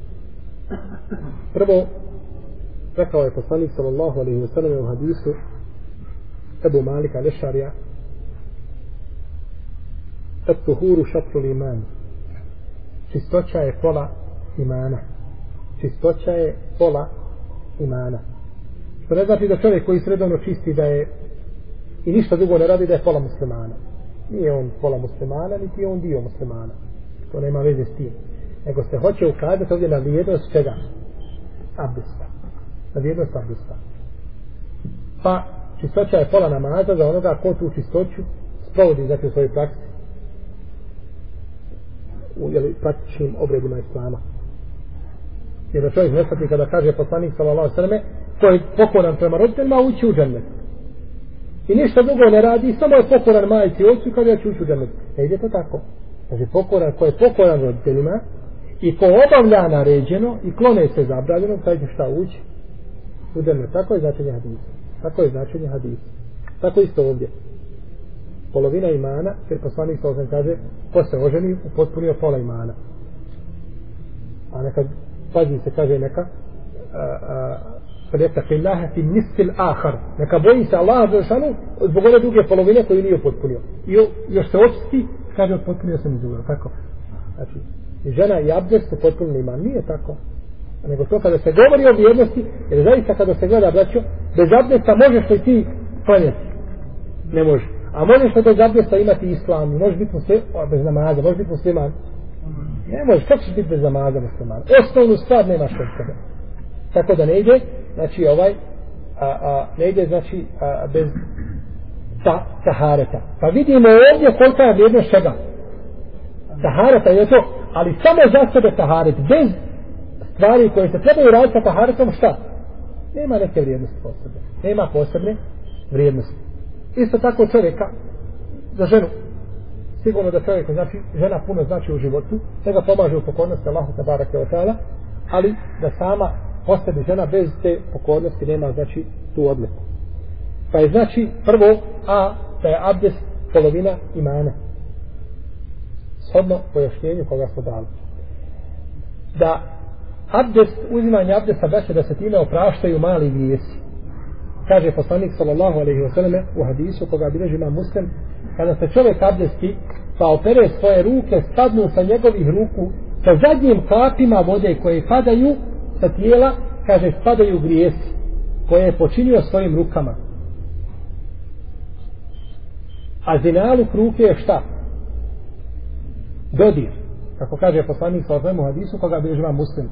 Prvo, rekao je poslanik sallallahu alejhi ve sellem u hadisu Ebu Malika al-Ešarija, at-tuhuru šatrul iman. Čistoća je pola imana. Čistoća je pola imana. Što ne znači da čovjek koji sredovno čisti da je i ništa drugo ne radi da je pola muslimana. Nije on pola muslimana, niti je on dio muslimana. To nema veze s tim. Nego se hoće ukazati ovdje na vrijednost čega? Abdesta. Na vrijednost abdesta. Pa čistoća je pola namaza za onoga ko tu čistoću sprovodi znači u svojoj praksi. U praktičnim obredima islama. Jer da čovjek ne shvati kada kaže poslanik sallallahu alejhi ve selleme ko je pokoran prema roditeljima ući u džennet. I ništa drugo ne radi, samo je pokoran majci i ocu i kada ja ću ući u džennet. Ne ide to tako. Znači pokoran, ko je pokoran roditeljima i ko obavlja naređeno i klone se zabranjeno, taj će šta ući u džennet. Tako je značenje hadisa. Tako je značenje hadisa. Tako isto ovdje. Polovina imana, jer poslanik sallallahu kaže ko se oženi upotpunio pola imana. A nekad pazi se kaže neka neka boji se Allaha dželešanu zbog one druge polovine koju nije upotpunio. I još se očisti, kaže upotpunio sam izuveo. Tako. Znači, i žena i abdest su potpunili iman. Nije tako. Nego to kada se govori o vrijednosti, jer zaista kada se gleda, braćo, bez abdesta možeš li ti klanjati? Ne može. A možeš li bez abdesta imati islam? Možeš biti bez namaza, možeš biti musliman? Ne možeš, kako ćeš biti bez namaza musliman? Osnovnu stvar nemaš od sebe. Tako da ne ide, znači ne ide, znači bez tahareta. Pa vidimo ovdje kolika je vrijednost čega? Tahareta je to, ali samo za sebe taharet, bez stvari koje se trebaju raditi sa taharetom, šta? Nema neke vrijednosti posebne. Nema posebne vrijednosti. Isto tako čovjeka za ženu. Sigurno da čovjek, znači, žena puno znači u životu, da ga pomaže u pokornosti Allahu tebareke ve taala, ali da sama po sebi žena bez te pokornosti nema, znači, tu odliku. Pa je, znači, prvo, da je abdest polovina imana. Shodno pojašnjenju koga smo dali. Da abdest, uzimanje abdesta, da se time opraštaju mali grijesi. Kaže poslanik sallallahu alejhi ve selleme u hadisu koga bilježi Imam Muslim, kada se čovjek abdesti pa opere svoje ruke, spadnu sa njegovih ruku sa zadnjim kapima vode koje padaju sa tijela, kaže, spadaju grijesi koje je počinio svojim rukama. A zinaluk ruke je šta? Dodir. Kako kaže poslanik sallallahu alejhi ve selleme u hadisu koga bilježi Imam Muslim.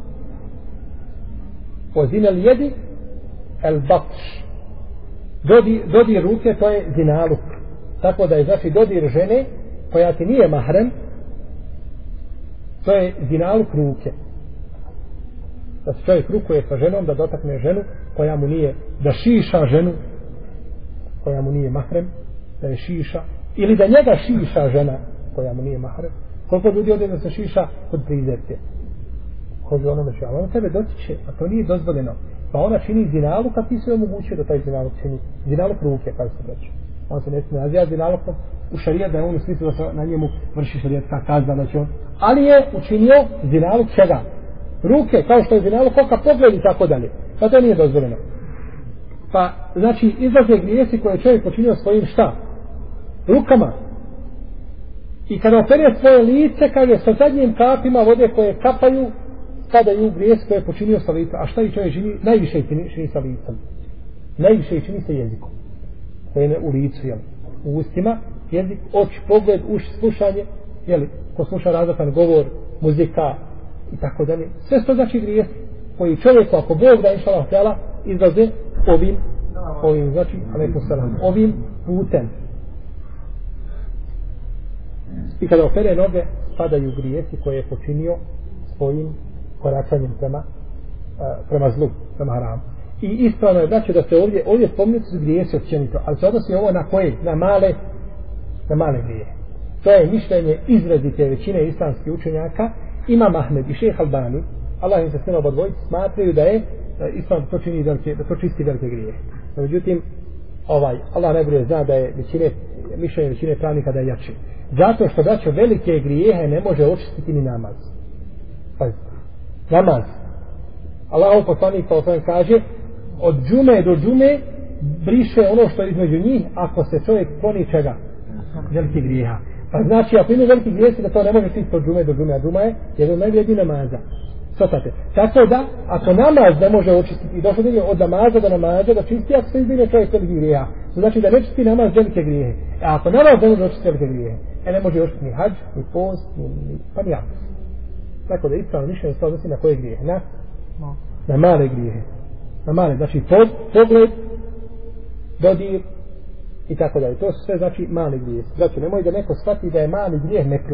O zinal jedi el batš. Dodir ruke, to je zinaluk. Tako da je, znači, dodir žene koja ti nije mahrem, to je zinaluk ruke. Da se čovjek rukuje sa ženom, da dotakne ženu koja mu nije, da šiša ženu koja mu nije mahrem, da je šiša, ili da njega šiša žena koja mu nije mahrem. Koliko ljudi ovdje da se šiša kod prizerke? Kod onome šiša, ali on tebe dotiče, a to nije dozvoljeno. Pa ona čini zinaluk, a ti se omogućuje da taj zinaluk čini. Zinaluk ruke, kada se reče. On se ne smije nazivati zinalukom u šarijat, da je on u smislu da se na njemu vrši šarijatska kazna, znači on. Ali je učinio zinaluk čega? Ruke, kao što je zinaluk oka, pogled i tako dalje. Pa to nije dozvoljeno. Pa, znači, izlaze grijesi koje je čovjek počinio svojim šta? Rukama. I kada opere svoje lice, kaže, sa zadnjim kapima vode koje kapaju, padaju grijesi koje je počinio sa licem. A šta i čovjek čini? Najviše čini sa licem. Najviše čini sa jezikom. Koje je u licu, jel? U ustima, jezik, oči, pogled, uši, slušanje, jel? Ko sluša različan govor, muzika i tako dalje. Sve to znači grijesi koji čovjeku, ako Bog da inšallah htjela, izlaze ovim, znači, alejkum selam, ovim putem. I kada opere noge, padaju grijesi koje je počinio svojim koračanjem prema zlu, prema haramu. I ispravno je, znači, da se ovdje spomenuti su grijesi općenito, ali se odnosi ovo na koje? Na male grijehe. To je mišljenje izrazite većine islamskih učenjaka. Imam Ahmed i šejh Albani, Allah im se svema obodvojici, smatraju da je islam to čini velike, da to čisti velike grijehe. Međutim, Allah najbolje zna da je mišljenje većine pravnika da je jači. Zato što da će velike grijehe ne može očistiti ni namaz. Pazite, namaz. Allahov poslanik kaže, od džume do džume briše ono što je između njih, ako se čovjek kloni čega? Veliki grijeha. Pa znači, ako ima veliki grijesi, da to ne može čistiti od džume do džume, a džuma je jedan najvrijedniji namaza. Svatate. Tako da, ako namaz ne može očistiti, i došlo od namaza do namaza, da čisti, ako se izbine čovjek veliki grijeha. Znači da ne čisti namaz velike grijehe. A ako namaz ne može očistiti velike grijehe, ne može očistiti ni hadž, ni post, pa ni abdest. Tako da ispravno mišljenje se odnosi na koje grijehe? Na male grijehe. Na male, znači pogled, dodir i tako dalje. To su sve, znači, mali grijeh. Znači, nemoj da neko shvati da je mali grijeh mekruh.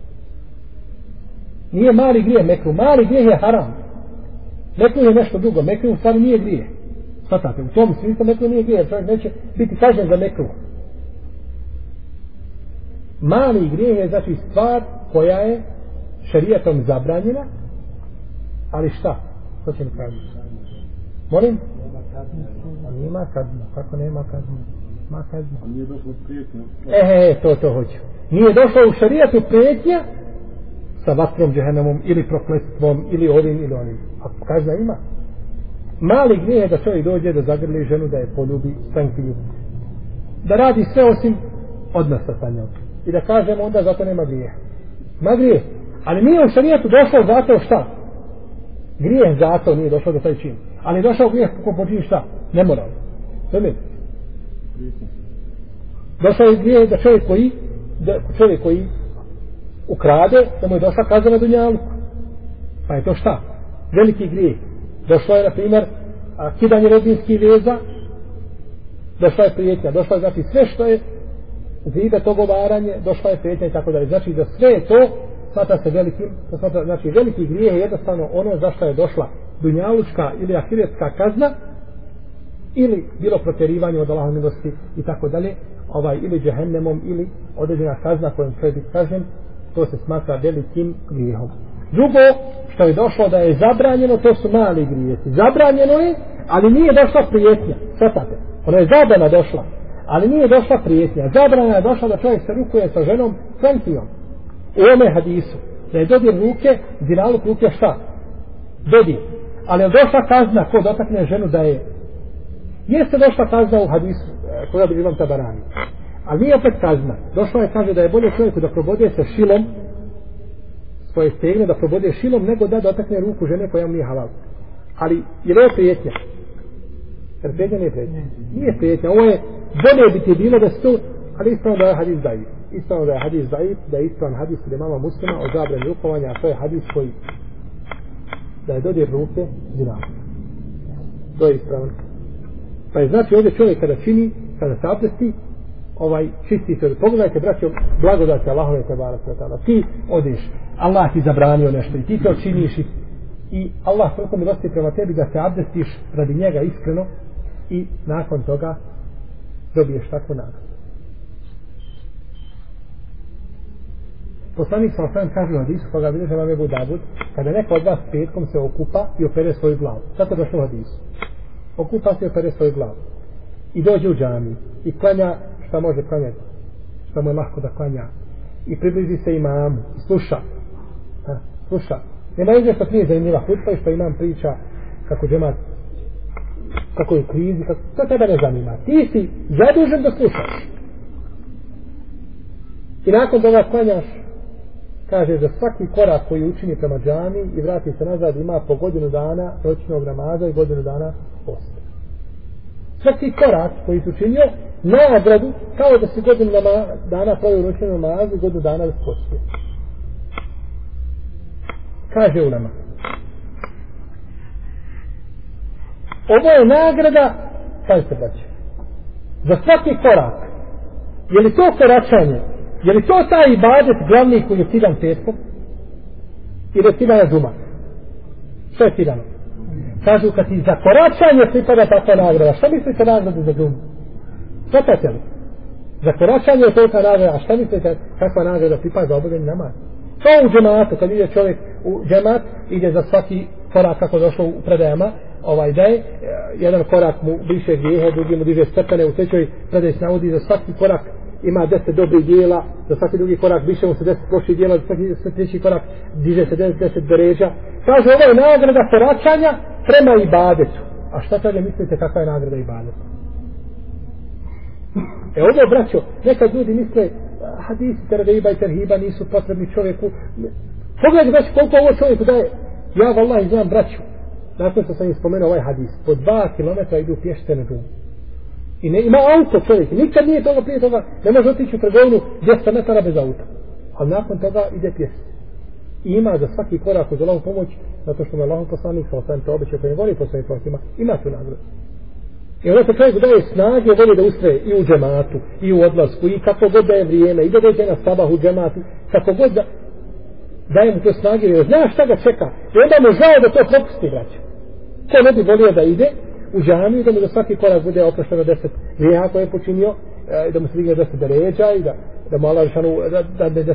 Nije mali grijeh mekruh. Mali grijeh je haram. Mekruh je nešto drugo. Mekruh u stvari nije grijeh. Shvatate, u tom smislu mekruh nije grijeh. Čovjek neće biti kažen za mekruh. Mali grijeh je, znači, stvar koja je šerijatom zabranjena, ali šta? To će mi kažem. Molim? Nema kazna. Kako nema kazna? Ma kazna. Nije došlo prijetnja. To hoću. Nije došlo u šerijatu prijetnja sa vatrom džehennemom ili prokletstvom ili ovim ili onim. A kazna ima. Mali grijeh je da čovjek dođe da zagrli ženu, da je poljubi, stanki, da radi sve osim odnosa sa njom. I da kažemo onda zato nema grijeha. Ma grijeh. Ali nije u šerijatu došlo zato šta? Grijeh zato nije došao do taj čin. Ali je došao grijeh ko počini šta? Nemoral. Razumijete? Došao je grijeh da čovjek koji ukrade, da mu je došla kazna na dunjaluku. Pa je to šta? Veliki grijeh. Došlo je, na primjer, kidanje rodbinskih veza, došla je prijetnja, došlo je, znači, sve što je zibe to govaranje, došla je prijetnja i tako dalje. Znači, da sve to smatra se velikim, znači, veliki grijeh je jednostavno ono zašto je došla dunjalučka ili ahiretska kazna ili bilo protjerivanje od Allahove milosti i tako dalje, ili džehennemom, ili određena kazna kojom će biti kažnjen, to se smatra velikim grijehom. Drugo, što je došlo da je zabranjeno, to su mali grijesi. Zabranjeno je, ali nije došla prijetnja. Svatate, ona je zabrana došla, ali nije došla prijetnja. Zabrana je došla da čovjek se rukuje sa ženom fentijom. U ome hadisu, da je dodir ruke, zinaluk ruke šta? Dodir. Ali je došla kazna ko dotakne ženu da je. Jeste došla kazna u hadisu koja bi imam Tabarani. Ali nije opet kazna. Došla je kaže da je bolje čovjeku da probode se šilom svoje stegne, da probode šilom, nego da dotakne ruku žene koja mu nije halal. Ali je li prijetnja? Jer prijetnja nije prijetnja. Nije prijetnja. Ovo je bolje bi ti bilo da stu, ali ispravno da je hadis daif. Ispravno da je hadis daif, da je ispravan hadis od imama Muslima o zabrani rukovanja, a to je hadis koji da je dodir ruke zinama. To je ispravan. Pa je znači ovdje čovjek kada čini, kada se abdesti, čisti se. Pogledajte, braćo, blagodati Allahove te barek ve taala. Ti odiš, Allah ti zabranio nešto i ti to činiš i Allah toliko milosti prema tebi da se abdestiš radi njega iskreno i nakon toga dobiješ takvu nagradu. Poslanik sa osam kaže u hadisu, koga bilježe vam Ebu Davud, kada neko od vas petkom se okupa i opere svoju glavu. Zato došlo u hadisu. Okupa se i opere svoju glavu. I dođe u džamiju i klanja šta može klanjati, šta mu je lahko da klanja. I približi se imamu i sluša. Sluša. Nema izvješta što nije zanimljiva hutba i što imam priča kako džemat, kako je u krizi, to tebe ne zanima. Ti si zadužen da slušaš. I nakon toga klanjaš, kaže da svaki korak koji učini prema džami i vrati se nazad ima po godinu dana noćnog namaza i godinu dana posta. Svaki korak koji si učinio nagradu kao da si godinu dana provio noćnog namaza i godinu dana postio. Kaže ulema, ovo je nagrada, kažete braće, za svaki korak. Je li to koračanje? Je li to taj ibadet glavni koji je cidan petkom? Ili je cidana džuma? Što je cidano? Kažu kad ti za koračanje pripada takva nagrada. Šta mislite nagradu za džumu? Svatate li? Za koračanje je tolika nagrada. A šta mislite kakva nagrada pripada za obavljanje namaza? Kao u džematu, kad ide čovjek u džemat, ide za svaki korak kako došlo u predajama, da je jedan korak mu briše grijehe, drugi mu diže stepene, u trećoj predaj se navodi za svaki korak ima 10 dobrih dijela, za svaki drugi korak briše mu se 10 loših dijela, za svaki treći korak diže se 10 deređa. Kaže, ovo je nagrada koračanja prema ibadetu. A šta tada mislite kakva je nagrada ibadetu? Ovo, braćo, nekad ljudi misle hadisi terhiba i terhiba nisu potrebni čovjeku. Pogledajte, braćo, koliko ovo čovjeku daje. Ja vallahi znam, braću, nakon što sam im spomenuo ovaj hadis, po 2 kilometra idu pješte na džumu. I ne, ima auto čovjek, nikad nije toga prije toga, ne može otići u trgovinu 200 metara bez auta. Ali nakon toga ide pješte. I ima za svaki korak uz Allahovu pomoć, zato što mu je Allahov poslanik, sa osam to običaj koji ne voli poslanik poslanicima, ima tu nagradu. I onda se čovjek daje snage, voli da ustraje i u džematu, i u odlasku, i kako god da je vrijeme, i da dođe na sabah u džematu, kako god da daje mu to snage, jer zna šta ga čeka. I onda mu žao da to propusti, braće. Ko ne bi volio da ide u džamiju, da mu za svaki korak bude oprošteno 10 grijeha koje je počinio, da mu se digne 10 deređa i da mu Allah da 10.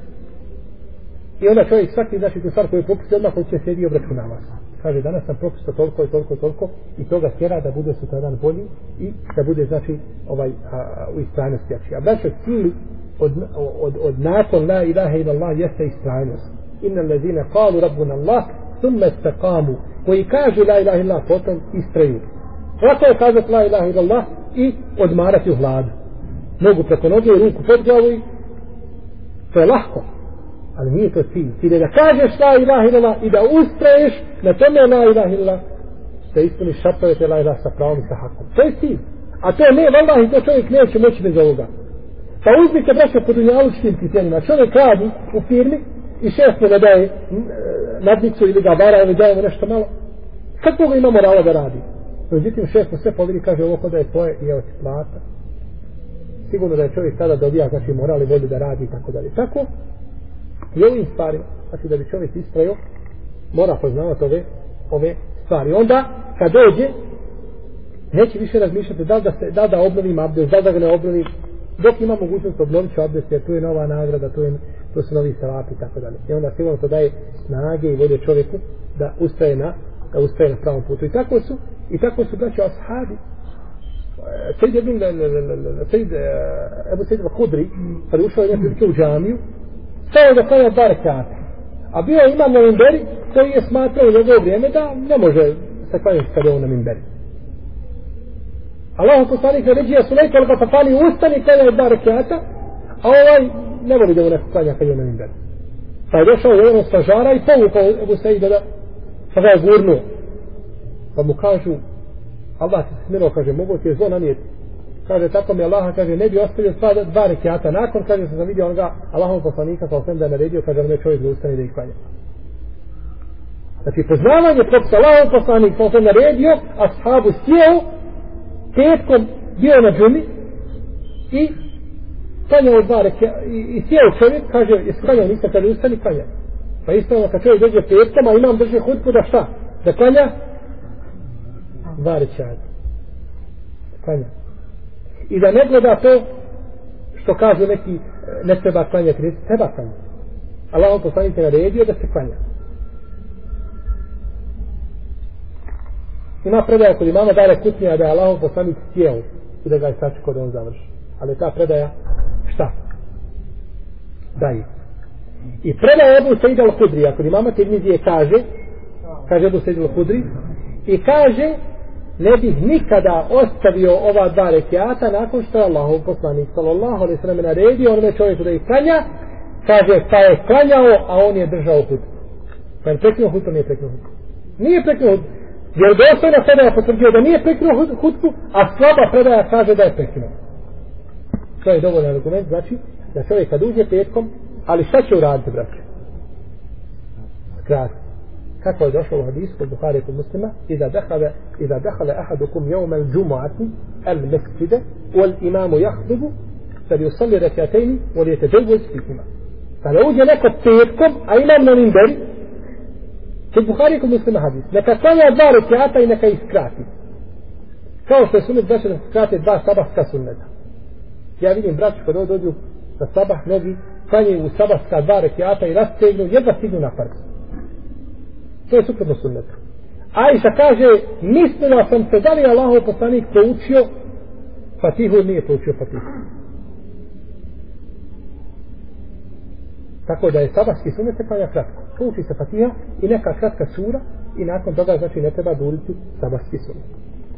I onda čovjek svaki znači tu stvar koju je propustio, odmah hoće sjedi i obračunava. Kaže, danas sam propustio toliko i toliko i toliko i toga tjera da bude sutradan bolji i da bude znači u istrajnosti jači. A braćo, cilj od nakon la ilaha ila Allah jeste istrajnost. Inna allazine kalu rabbuna Allah thumme istaqamu, koji kažu la ilaha ila Allah potom istraju. Lako je kazati la ilaha ila Allah i odmarati u hladu. Nogu preko noge i ruku pod glavu i to je lahko. Ali nije to cilj. Cilj je da kažeš la ilaha illallah i da ustraješ na tome la ilaha illallah, da ispuniš šartove te la ilaha sa pravom i sa hakom. To je cilj. A to ne, vallahi, to čovjek neće moći bez ovoga. Pa uzmite braćo po dunjalučkim kriterijima. Čovjek radi u firmi i šef mu ne daje nadnicu ili ga vara ili daje mu nešto malo. Kako ga ima morala da radi? Međutim, šef mu sve povidi, kaže ovo kod da je tvoje i evo ti plata. Sigurno da je čovjek tada dobija, znači moral i volju da radi i tako dalje. Tako, i ovim stvarima, znači da bi čovjek istrajao, mora poznavati ove stvari. Onda, kad dođe neće više razmišljati da obnovim abdest, da ga ne obnovim, dok ima mogućnost obnovit ću abdest, jer tu je nova nagrada, tu su novi selapi i tako dalje. I onda sigurno to daje snage i volje čovjeku da ustraje na pravom putu. I tako su braći ashabi. Ebu Sejid al-Hudri, kad je ušao jedne prilike u džamiju, stao da klanja 2 rekata. A bio je imam na minberi koji je smatrao u njegovo vrijeme da ne može se klanjati kada je on na minberi. Allah poslanik naređuje Sulejka al-Gatafani ustani klanja 2 rekata, a ne voli da mu neko klanja kada je na minberi. Pa je došao jedan od stražara i povukao Ebu Sejida pa ga je gurnuo. Pa mu kažu, Allah ti se smirao, kaže, mogu ti je zlo nanijeti. Kaže, tako mi Allah, kaže, ne bi ostavio 2 rekata. Nakon, kaže, sam vidio onoga Allahov poslanika, kao sam da je naredio, kaže, on je čovjek da ustane da ih klanja. Znači, poznavanje propisa Allahov poslanika, kao sam naredio, ashabu sjeo, petkom bio na džumi i klanjao 2 rekata, i sjeo čovjek, kaže, jesi klanjao, nisam, kaže, ustani, klanja. Pa isto, kad čovjek dođe petkom, a imam drži hutbu da šta? Da klanja 2 rekata. Klanja. I da ne gleda to što kažu neki ne treba klanjati, treba klanjati. Allah poslanik je naredio da se klanja. Ima predaja kod imama Dare Kutnija da je Allah poslanik sjeo i da ga je sačekao da on završi. Ali ta predaja šta? Daje. I predaja Ebu Sejid al-Hudri, kod imama Tirmizije kaže Ebu Sejid al-Hudri i kaže ne bih nikada ostavio ova 2 rekata nakon što je Allahov poslanik sallallahu alejhi ve sellem naredio onome čovjeku da ih klanja, kaže pa je klanjao, a on je držao hutbu. Pa je prekinuo hutbu, nije prekinuo hutbu. Nije prekinuo hutbu. Jer dostojna predaja potvrđuje da nije prekinuo hutbu, a slaba predaja kaže da je prekinuo. To je dovoljan argument, znači da čovjek kad uđe petkom, ali šta će uraditi, braće? Skrati. Kako je došlo u hadisu kod Buhari kod Muslima, iza dakhala ahadukum yawm al-jumu'ati al-masjid wal imamu yakhdubu falyusalli rak'atayn wa liyatajawwaz fihima. Kada uđe neko petkom, a imam na minberi, kod Buhari kod Muslima hadis, neka klanja 2 rekata i neka ih skrati. Kao što je sunnet znači da skrate 2 sabahska sunneta. Ja vidim braću kada dođu za sabah, mnogi klanjaju u sabahska 2 rekata i rastegnu, jedva stignu na farz. To je suprotno sunnetu. Ajša kaže, mislila sam se da li Allahov poslanik poučio Fatihu ili nije poučio Fatihu. Tako da je sabahski sunnet se klanja kratko. Pouči se Fatiha i neka kratka sura i nakon toga znači ne treba duljiti sabahski sunnet.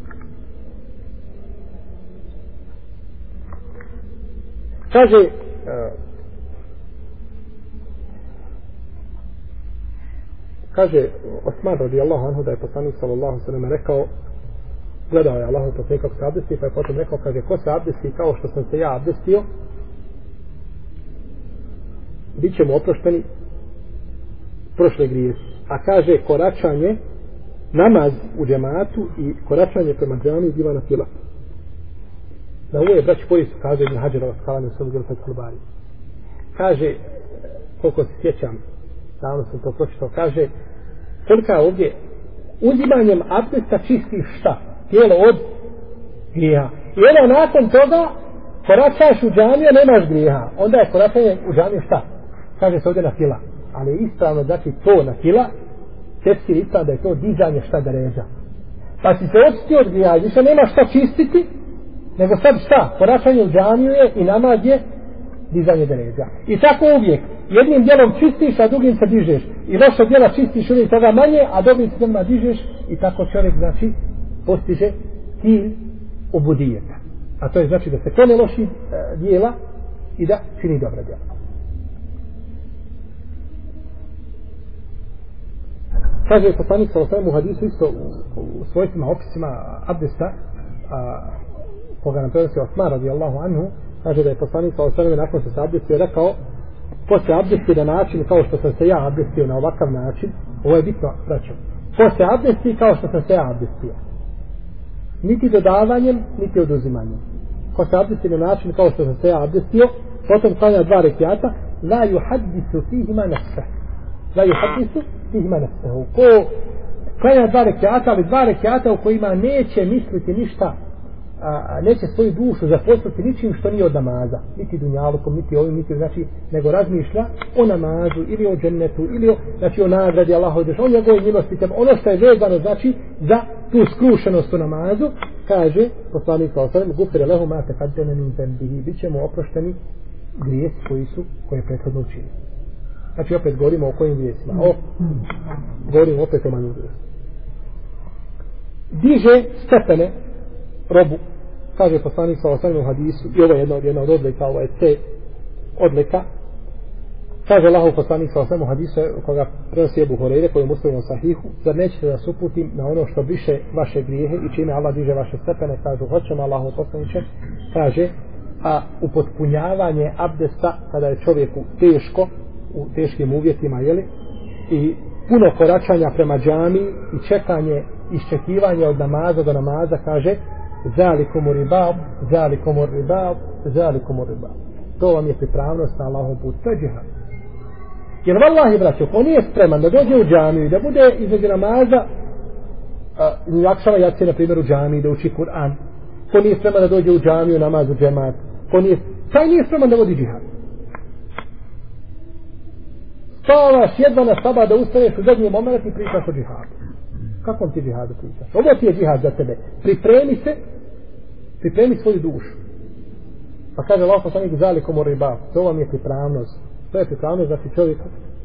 Kaže Osman radijallahu anhu da je poslanik sallallahu alejhi ve sellem rekao, gledao je Allahov poslanik kako se abdesti, pa je potom rekao, kaže, ko se abdesti kao što sam se ja abdestio, bit ćemo oprošteni prošle grijesi. A kaže, koračanje, namaz u džematu i koračanje prema džami biva na fila. Na ovo je braći koji su kaže Ibn Hadžerova skalanje u svom djelu Fethul Bari. Kaže, koliko se sjećam, davno sam to pročitao, kaže, koliko je ovdje uzimanjem abdesta čistiš šta? Tijelo od grijeha. I onda nakon toga koračaš u džamiju, nemaš grijeha. Onda je koračanje u džamiju šta? Kaže se ovdje na fila. Ali je ispravno, znači to na fila, tefsir ispravno da je to dizanje šta da reža. Pa si se očistio od grijeha, više nemaš šta čistiti, nego sad šta? Koračanje u džamiju je i namaz je dizanje deređa. I tako uvijek. Jednim dijelom čistiš, a drugim se dižeš. I loša dijela čistiš uvijek toga manje, a dobrim se djelima dižeš i tako čovjek znači postiže cilj ubudijeta. A to je znači da se klone loši dijela i da čini dobra djela. Kaže poslanik sa osvijem u hadisu isto u svojstvima, opisima abdesta, koga nam prenosi Osman radijallahu anhu, kaže da je poslanik sa osvijem nakon što se abdestio rekao, ko se abdesti na način kao što sam se ja abdestio na ovakav način, ovo je bitno vraćam, ko se abdesti kao što sam se ja abdestio, niti dodavanjem niti oduzimanjem. Ko se abdesti na način kao što sam se ja abdestio, potom klanja 2 rekjata, la yuhaddisu fihima nafsah, la yuhaddisu fihima nafsah, ko klanja 2 rekata, ali 2 rekata u kojima neće misliti ništa, neće svoju dušu zaposliti ničim što nije od namaza, niti dunjalukom, niti ovim, niti znači, nego razmišlja o namazu ili o džennetu ili o, znači, o nagradi Allahu, o njegovoj milosti, ono što je vezano znači za tu skrušenost u namazu. Kaže poslanik sallallahu alejhi ve sellem: "Gufira lehu ma taqaddama min dhanbihi", bićemo oprošteni grijesi koje je prethodno učinio. Znači opet govorimo o kojim grijesima, govorimo opet o manjim grijesima. Diže stepene robu, kaže poslanik sallallahu alejhi ve sellem u hadisu, i ovo je jedna od odlika, ovo je C odlika. Kaže Allahov poslanik sallallahu alejhi ve sellem u hadisu koga prenosi Ebu Hurajre, koji je Muslim u sahihu: "Zar nećete da se uputim na ono što briše vaše grijehe i čime Allah diže vaše stepene?" Kažu: "Hoćemo, Allahov poslaniče." Kaže: "A upotpunjavanje abdesta kada je čovjeku teško, u teškim uvjetima, jeli, i puno koračanja prema džamiji i čekanje, iščekivanje od namaza do namaza." Kaže: "Zalikumur ribab, zalikumur ribab, zalikumur ribab." To vam je pripravnost na Allahov put, to je džihad. Jer vallahi, braćo, ko nije spreman da dođe u džamiju i da bude između namaza, akšava jaci, na primjer, u džamiji, da uči Kur'an, ko nije spreman da dođe u džamiju, namazu džemat, taj nije spreman da vodi džihad. Stavaš jedva na saba da ustaneš u zadnji moment i pričaš o džihadu. Kakvom ti džihadu pričaš? Ovo ti je džihad za tebe. Pripremi svoju dušu. Pa kaže Allah poslanik: "Zalikum ribab", to vam je pripravnost. To je pripravnost za čovjeka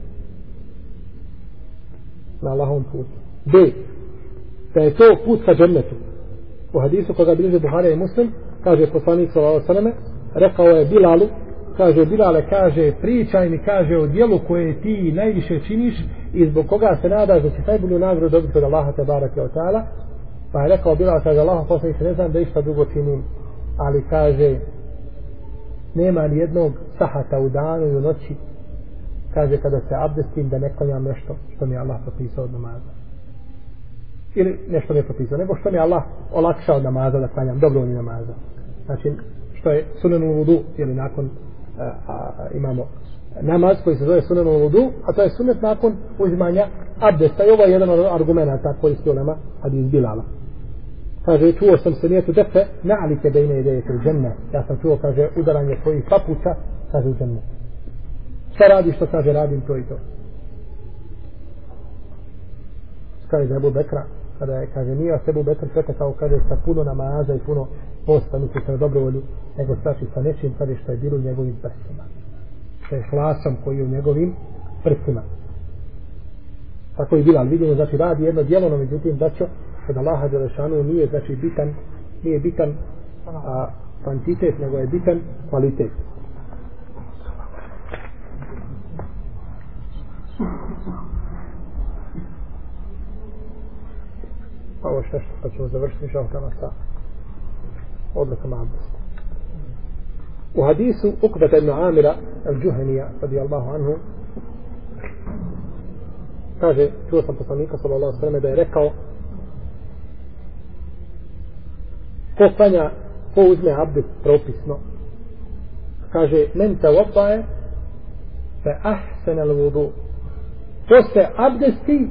na Allahovom putu. B. Da je to put ka džennetu. U hadisu koga bilježi Buharija i Muslim, kaže poslanik sallallahu alejhi ve selleme, rekao je Bilalu, kaže: "Bilale, kaže, pričaj mi, kaže, o djelu koje ti najviše činiš i zbog koga se nadaš da će najbolju nagradu dobiti od Allaha tebareke ve taala." Pa je rekao Bilal, kaže: "Allahu poslanice, ne znam da išta drugo činim, ali kaže, nema ni jednog sahata u danu i u noći, kaže, kada se abdestim, da ne klanjam nešto što mi je Allah propisao od namaza. Ili nešto mi je propisao, nego što mi je Allah olakšao od namaza da klanjam dobrovoljni namaza. Znači, što je sunanul vudu, ili nakon imamo namaz koji se zove sunanul vudu, a to je sunnet nakon uzimanja abdesta. I ovo je jedan od argumenta koji se ulema hadis Bilala. Kaže: "Čuo sam se nijetu defe na'like bejne idejete u dženne." Ja sam čuo, kaže, udaranje svojih papuča, kaže, u dženne. Šta radiš? Što kaže, radim to i to. Kaže za Ebu Bekra, kada je, kaže, nije se Ebu Bekr pretekao, kaže, sa puno namaza i puno posta, misli se na dobrovolju, nego stači sa nečim, kaže, što je bilo u njegovim prsima. Što je hlasom koji je u njegovim prsima. Tako je Bilal, vidimo, znači, radi jedno djelo, no međutim, daćo, kod Allaha Đelešanu nije, znači, nije bitan kvantitet, nego je bitan kvalitet. Ovo što pa ćemo završiti šalkama sa odlikama abdesta. U hadisu Ukbeta ibn Amira al-Juhanija radijallahu anhu kaže, čuo sam poslanika sallallahu alejhi ve selleme da je rekao: ko klanja, ko uzme abdest propisno, kaže, men tawadda'a fa ahsana al-wudu, ko se abdesti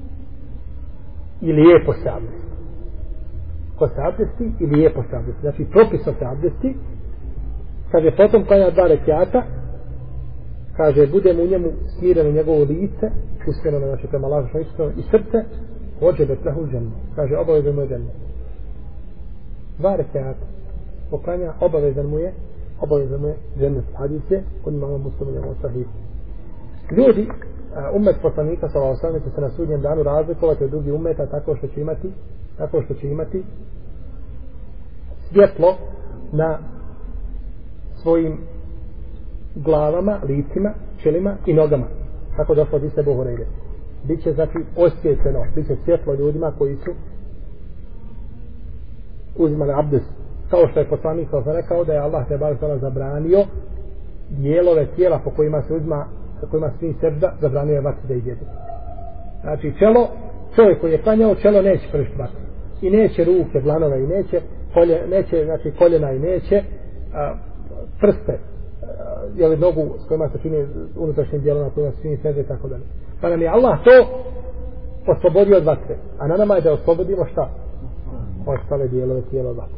i lijepo se abdesti. Ko se abdesti i lijepo se abdesti. Znači, propisno se abdesti. Kaže, potom klanja 2 rekiata. Kaže, budemo u njemu smireno njegovo lice, usmjereno, znači, prema Allahu i srce, ođebet lehu džennet. Kaže, obavezan mu je džennet. 2 rekiata. Poklanja, obavezan mu je džennet. Hadise, kod imamo Muslima njegovom sahihu. Ljudi, umet poslanika sallallahu alejhi ve sellem će se na sudnjem danu razlikovati od drugih umeta tako što će imati svjetlo na svojim glavama, licima, čelima i nogama. Tako došlo od Ebu Hurajre. Biće, znači, osvjetljeno, biće svjetlo ljudima koji su uzimali abdest. Kao što je poslanik sallallahu alejhi ve sellem rekao da je Allah tebareke ve teala zabranio dijelove tijela po kojima se uzima, sa kojima smije sežda, zabranio je vatru da ih jedu. Znači, čelo, čovjek koji je klanjao, čelo neće pršti vatru. I neće ruke, dlanove, i neće znači, koljena, i neće prste, jeli nogu s kojima se čini unutrašnjim dijelom, na kojima se čini sežda i tako dalje. Pa nam je Allah to oslobodio od vatre. A na nama je da oslobodimo šta? Ostale dijelove tijela od vatre.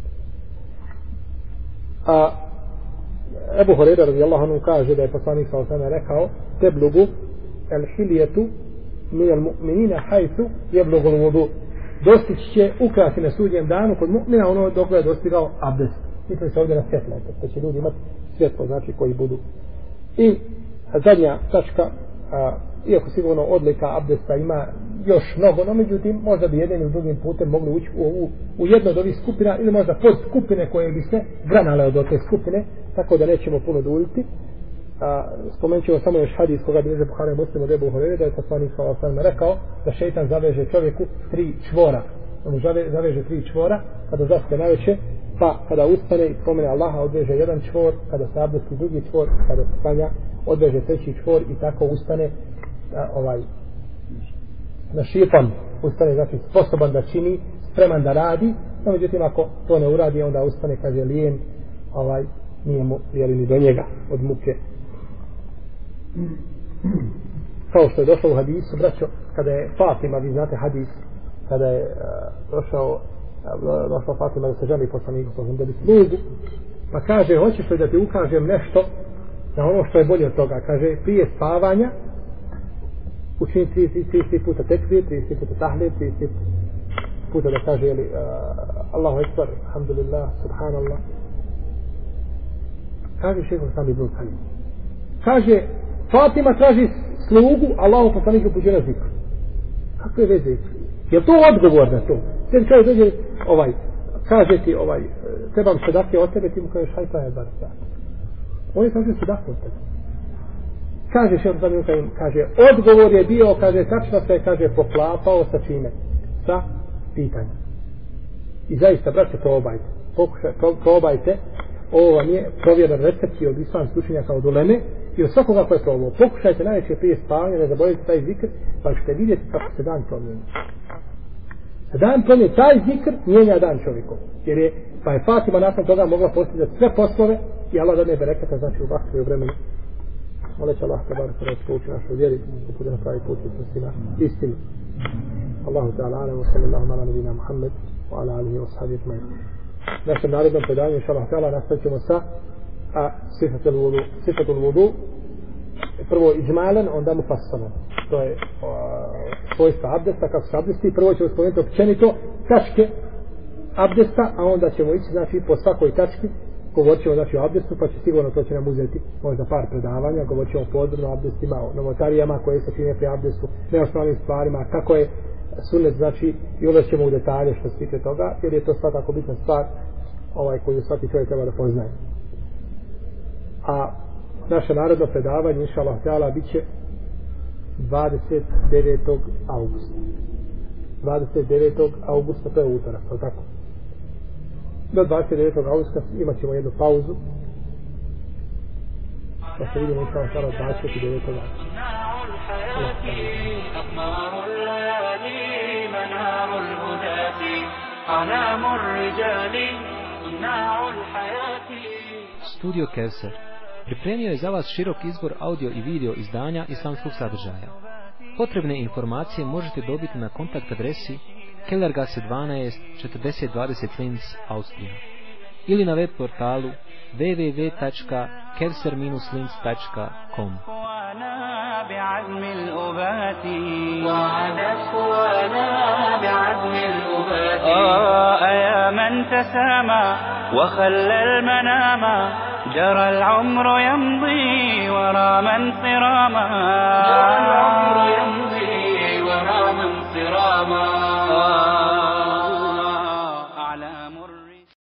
A Ebu Hurajra radijallahu anhu kaže da je poslanik sallallahu alejhi ve sellem rekao: "Teblugu el-hiljetu min al-mu'minina haythu yablughu al-wudu." Dostići će ukrasi na sudnjem danu kod mu'mina ono dok je dostigao abdest. Misli se ovdje na svjetlo, da će ljudi imati svjetlo, znači koji budu. I zadnja tačka, iako sigurno odlika abdesta ima još mnogo, no međutim možda bi jednim ili drugim putem mogli ući u jedno od ovih skupina ili možda pod skupine koje bi se granale od te skupine, tako da nećemo puno duljiti. Spomenut ćemo samo još hadis koga bilježe Buhari Muslim od Ebu Hurajre, da je poslanik sallallahu alejhi ve sellem rekao da šejtan zaveže čovjeku 3 čvora. On mu zaveže 3 čvora kada zaspe navečer, pa kada ustane i spomene Allaha odveže jedan čvor, kada se abdesti drugi čvor, kada se klanja odveže treći čvor i tako ustane na šipan, ustane znači sposoban da čini, spreman da radi, no međutim ako to ne uradi onda ustane kaže lijen, nije mu vjeri ni do njega od muke. Kao što je došlo u hadisu, braćo, kada je Fatima, vi znate hadis, kada je došla Fatima da se želi poslaniku da bi slugu, pa kaže, hoćeš li da ti ukažem nešto na ono što je bolje od toga? Kaže, prije spavanja učini 30 puta tekbir, 30 puta tahlil, 30 puta da kaže Allahu ekber, alhamdulillah, subhanallah. Kaže šejh Sami ibn Kalim. Kaže, Fatima traži slugu, Allahu poslanik upućuje na zikr. Kakve veze? Je to odgovor na to? Sen čovjek dođe, kaže ti, trebam sadake od tebe, ti mu kažeš, hajta je bar sad. On je tražio sadake od tebe. Kaže šejh Sami ibn Kalim, kaže, odgovor je bio, kaže, tačno se, kaže, poklapao sa čime? Sa pitanjem. I zaista, braće, probajte. Ovo vam je provjeran recept od islamskih učenjaka od uleme i od svakoga koje je probao. Pokušajte najveće prije spavanja, ne zaboravite taj zikr, pa ćete vidjeti kako se dan promijeni. Dan promijeni, taj zikr mijenja dan čovjeku. Pa je Fatima nakon toga mogla postizati sve poslove i Allah da ne berekata, znači u vaktu i u vremenu. Moleći Allah te bar kada pouči našoj vjeri, da bude na pravi put i na istinu. Allahu ta'ala, alamu sallallahu ala nabina Muhammed, wa ala alihi wa sahbihi ajma'in. Našem narednom predanju inšallah ta'ala nastavit ćemo sa sifatul vudu, prvo iđmalen, onda mu fassalan. To je svojstva abdesta, kako se abdesti. Prvo ćemo spomenuti općenito tačke abdesta, a onda ćemo ići znači po svakoj tački, govorit ćemo znači o abdestu, pa će sigurno to će nam uzeti možda par predavanja, govorit ćemo o podrobno abdestima, o novotarijama koje se čine pri abdestu, neosnovnim stvarima, kako je sunnet, znači i ulažemo u detalje što se tiče toga, jer je to svakako bitna stvar koju svaki čovjek treba da poznaje. A naše narodno predavanje inšallah ta'ala bit će 29. augusta. 29. augusta, to je utorak, tako? Do 29. augusta imat ćemo jednu pauzu, pa se vidimo inšallah ta'ala 29. augusta. Studio Kevser pripremio je za vas širok izbor audio i video izdanja islamskog sadržaja. Potrebne informacije možete dobiti na kontakt adresi Kellergasse 12 4020 Linz, Austrija, ili na web portalu www.kevser-linz.com. بعزم الأبات وعدت قوانا بعزم الأبات يا من تسامى وخلى المنام جرى العمر يمضي ورا من صراما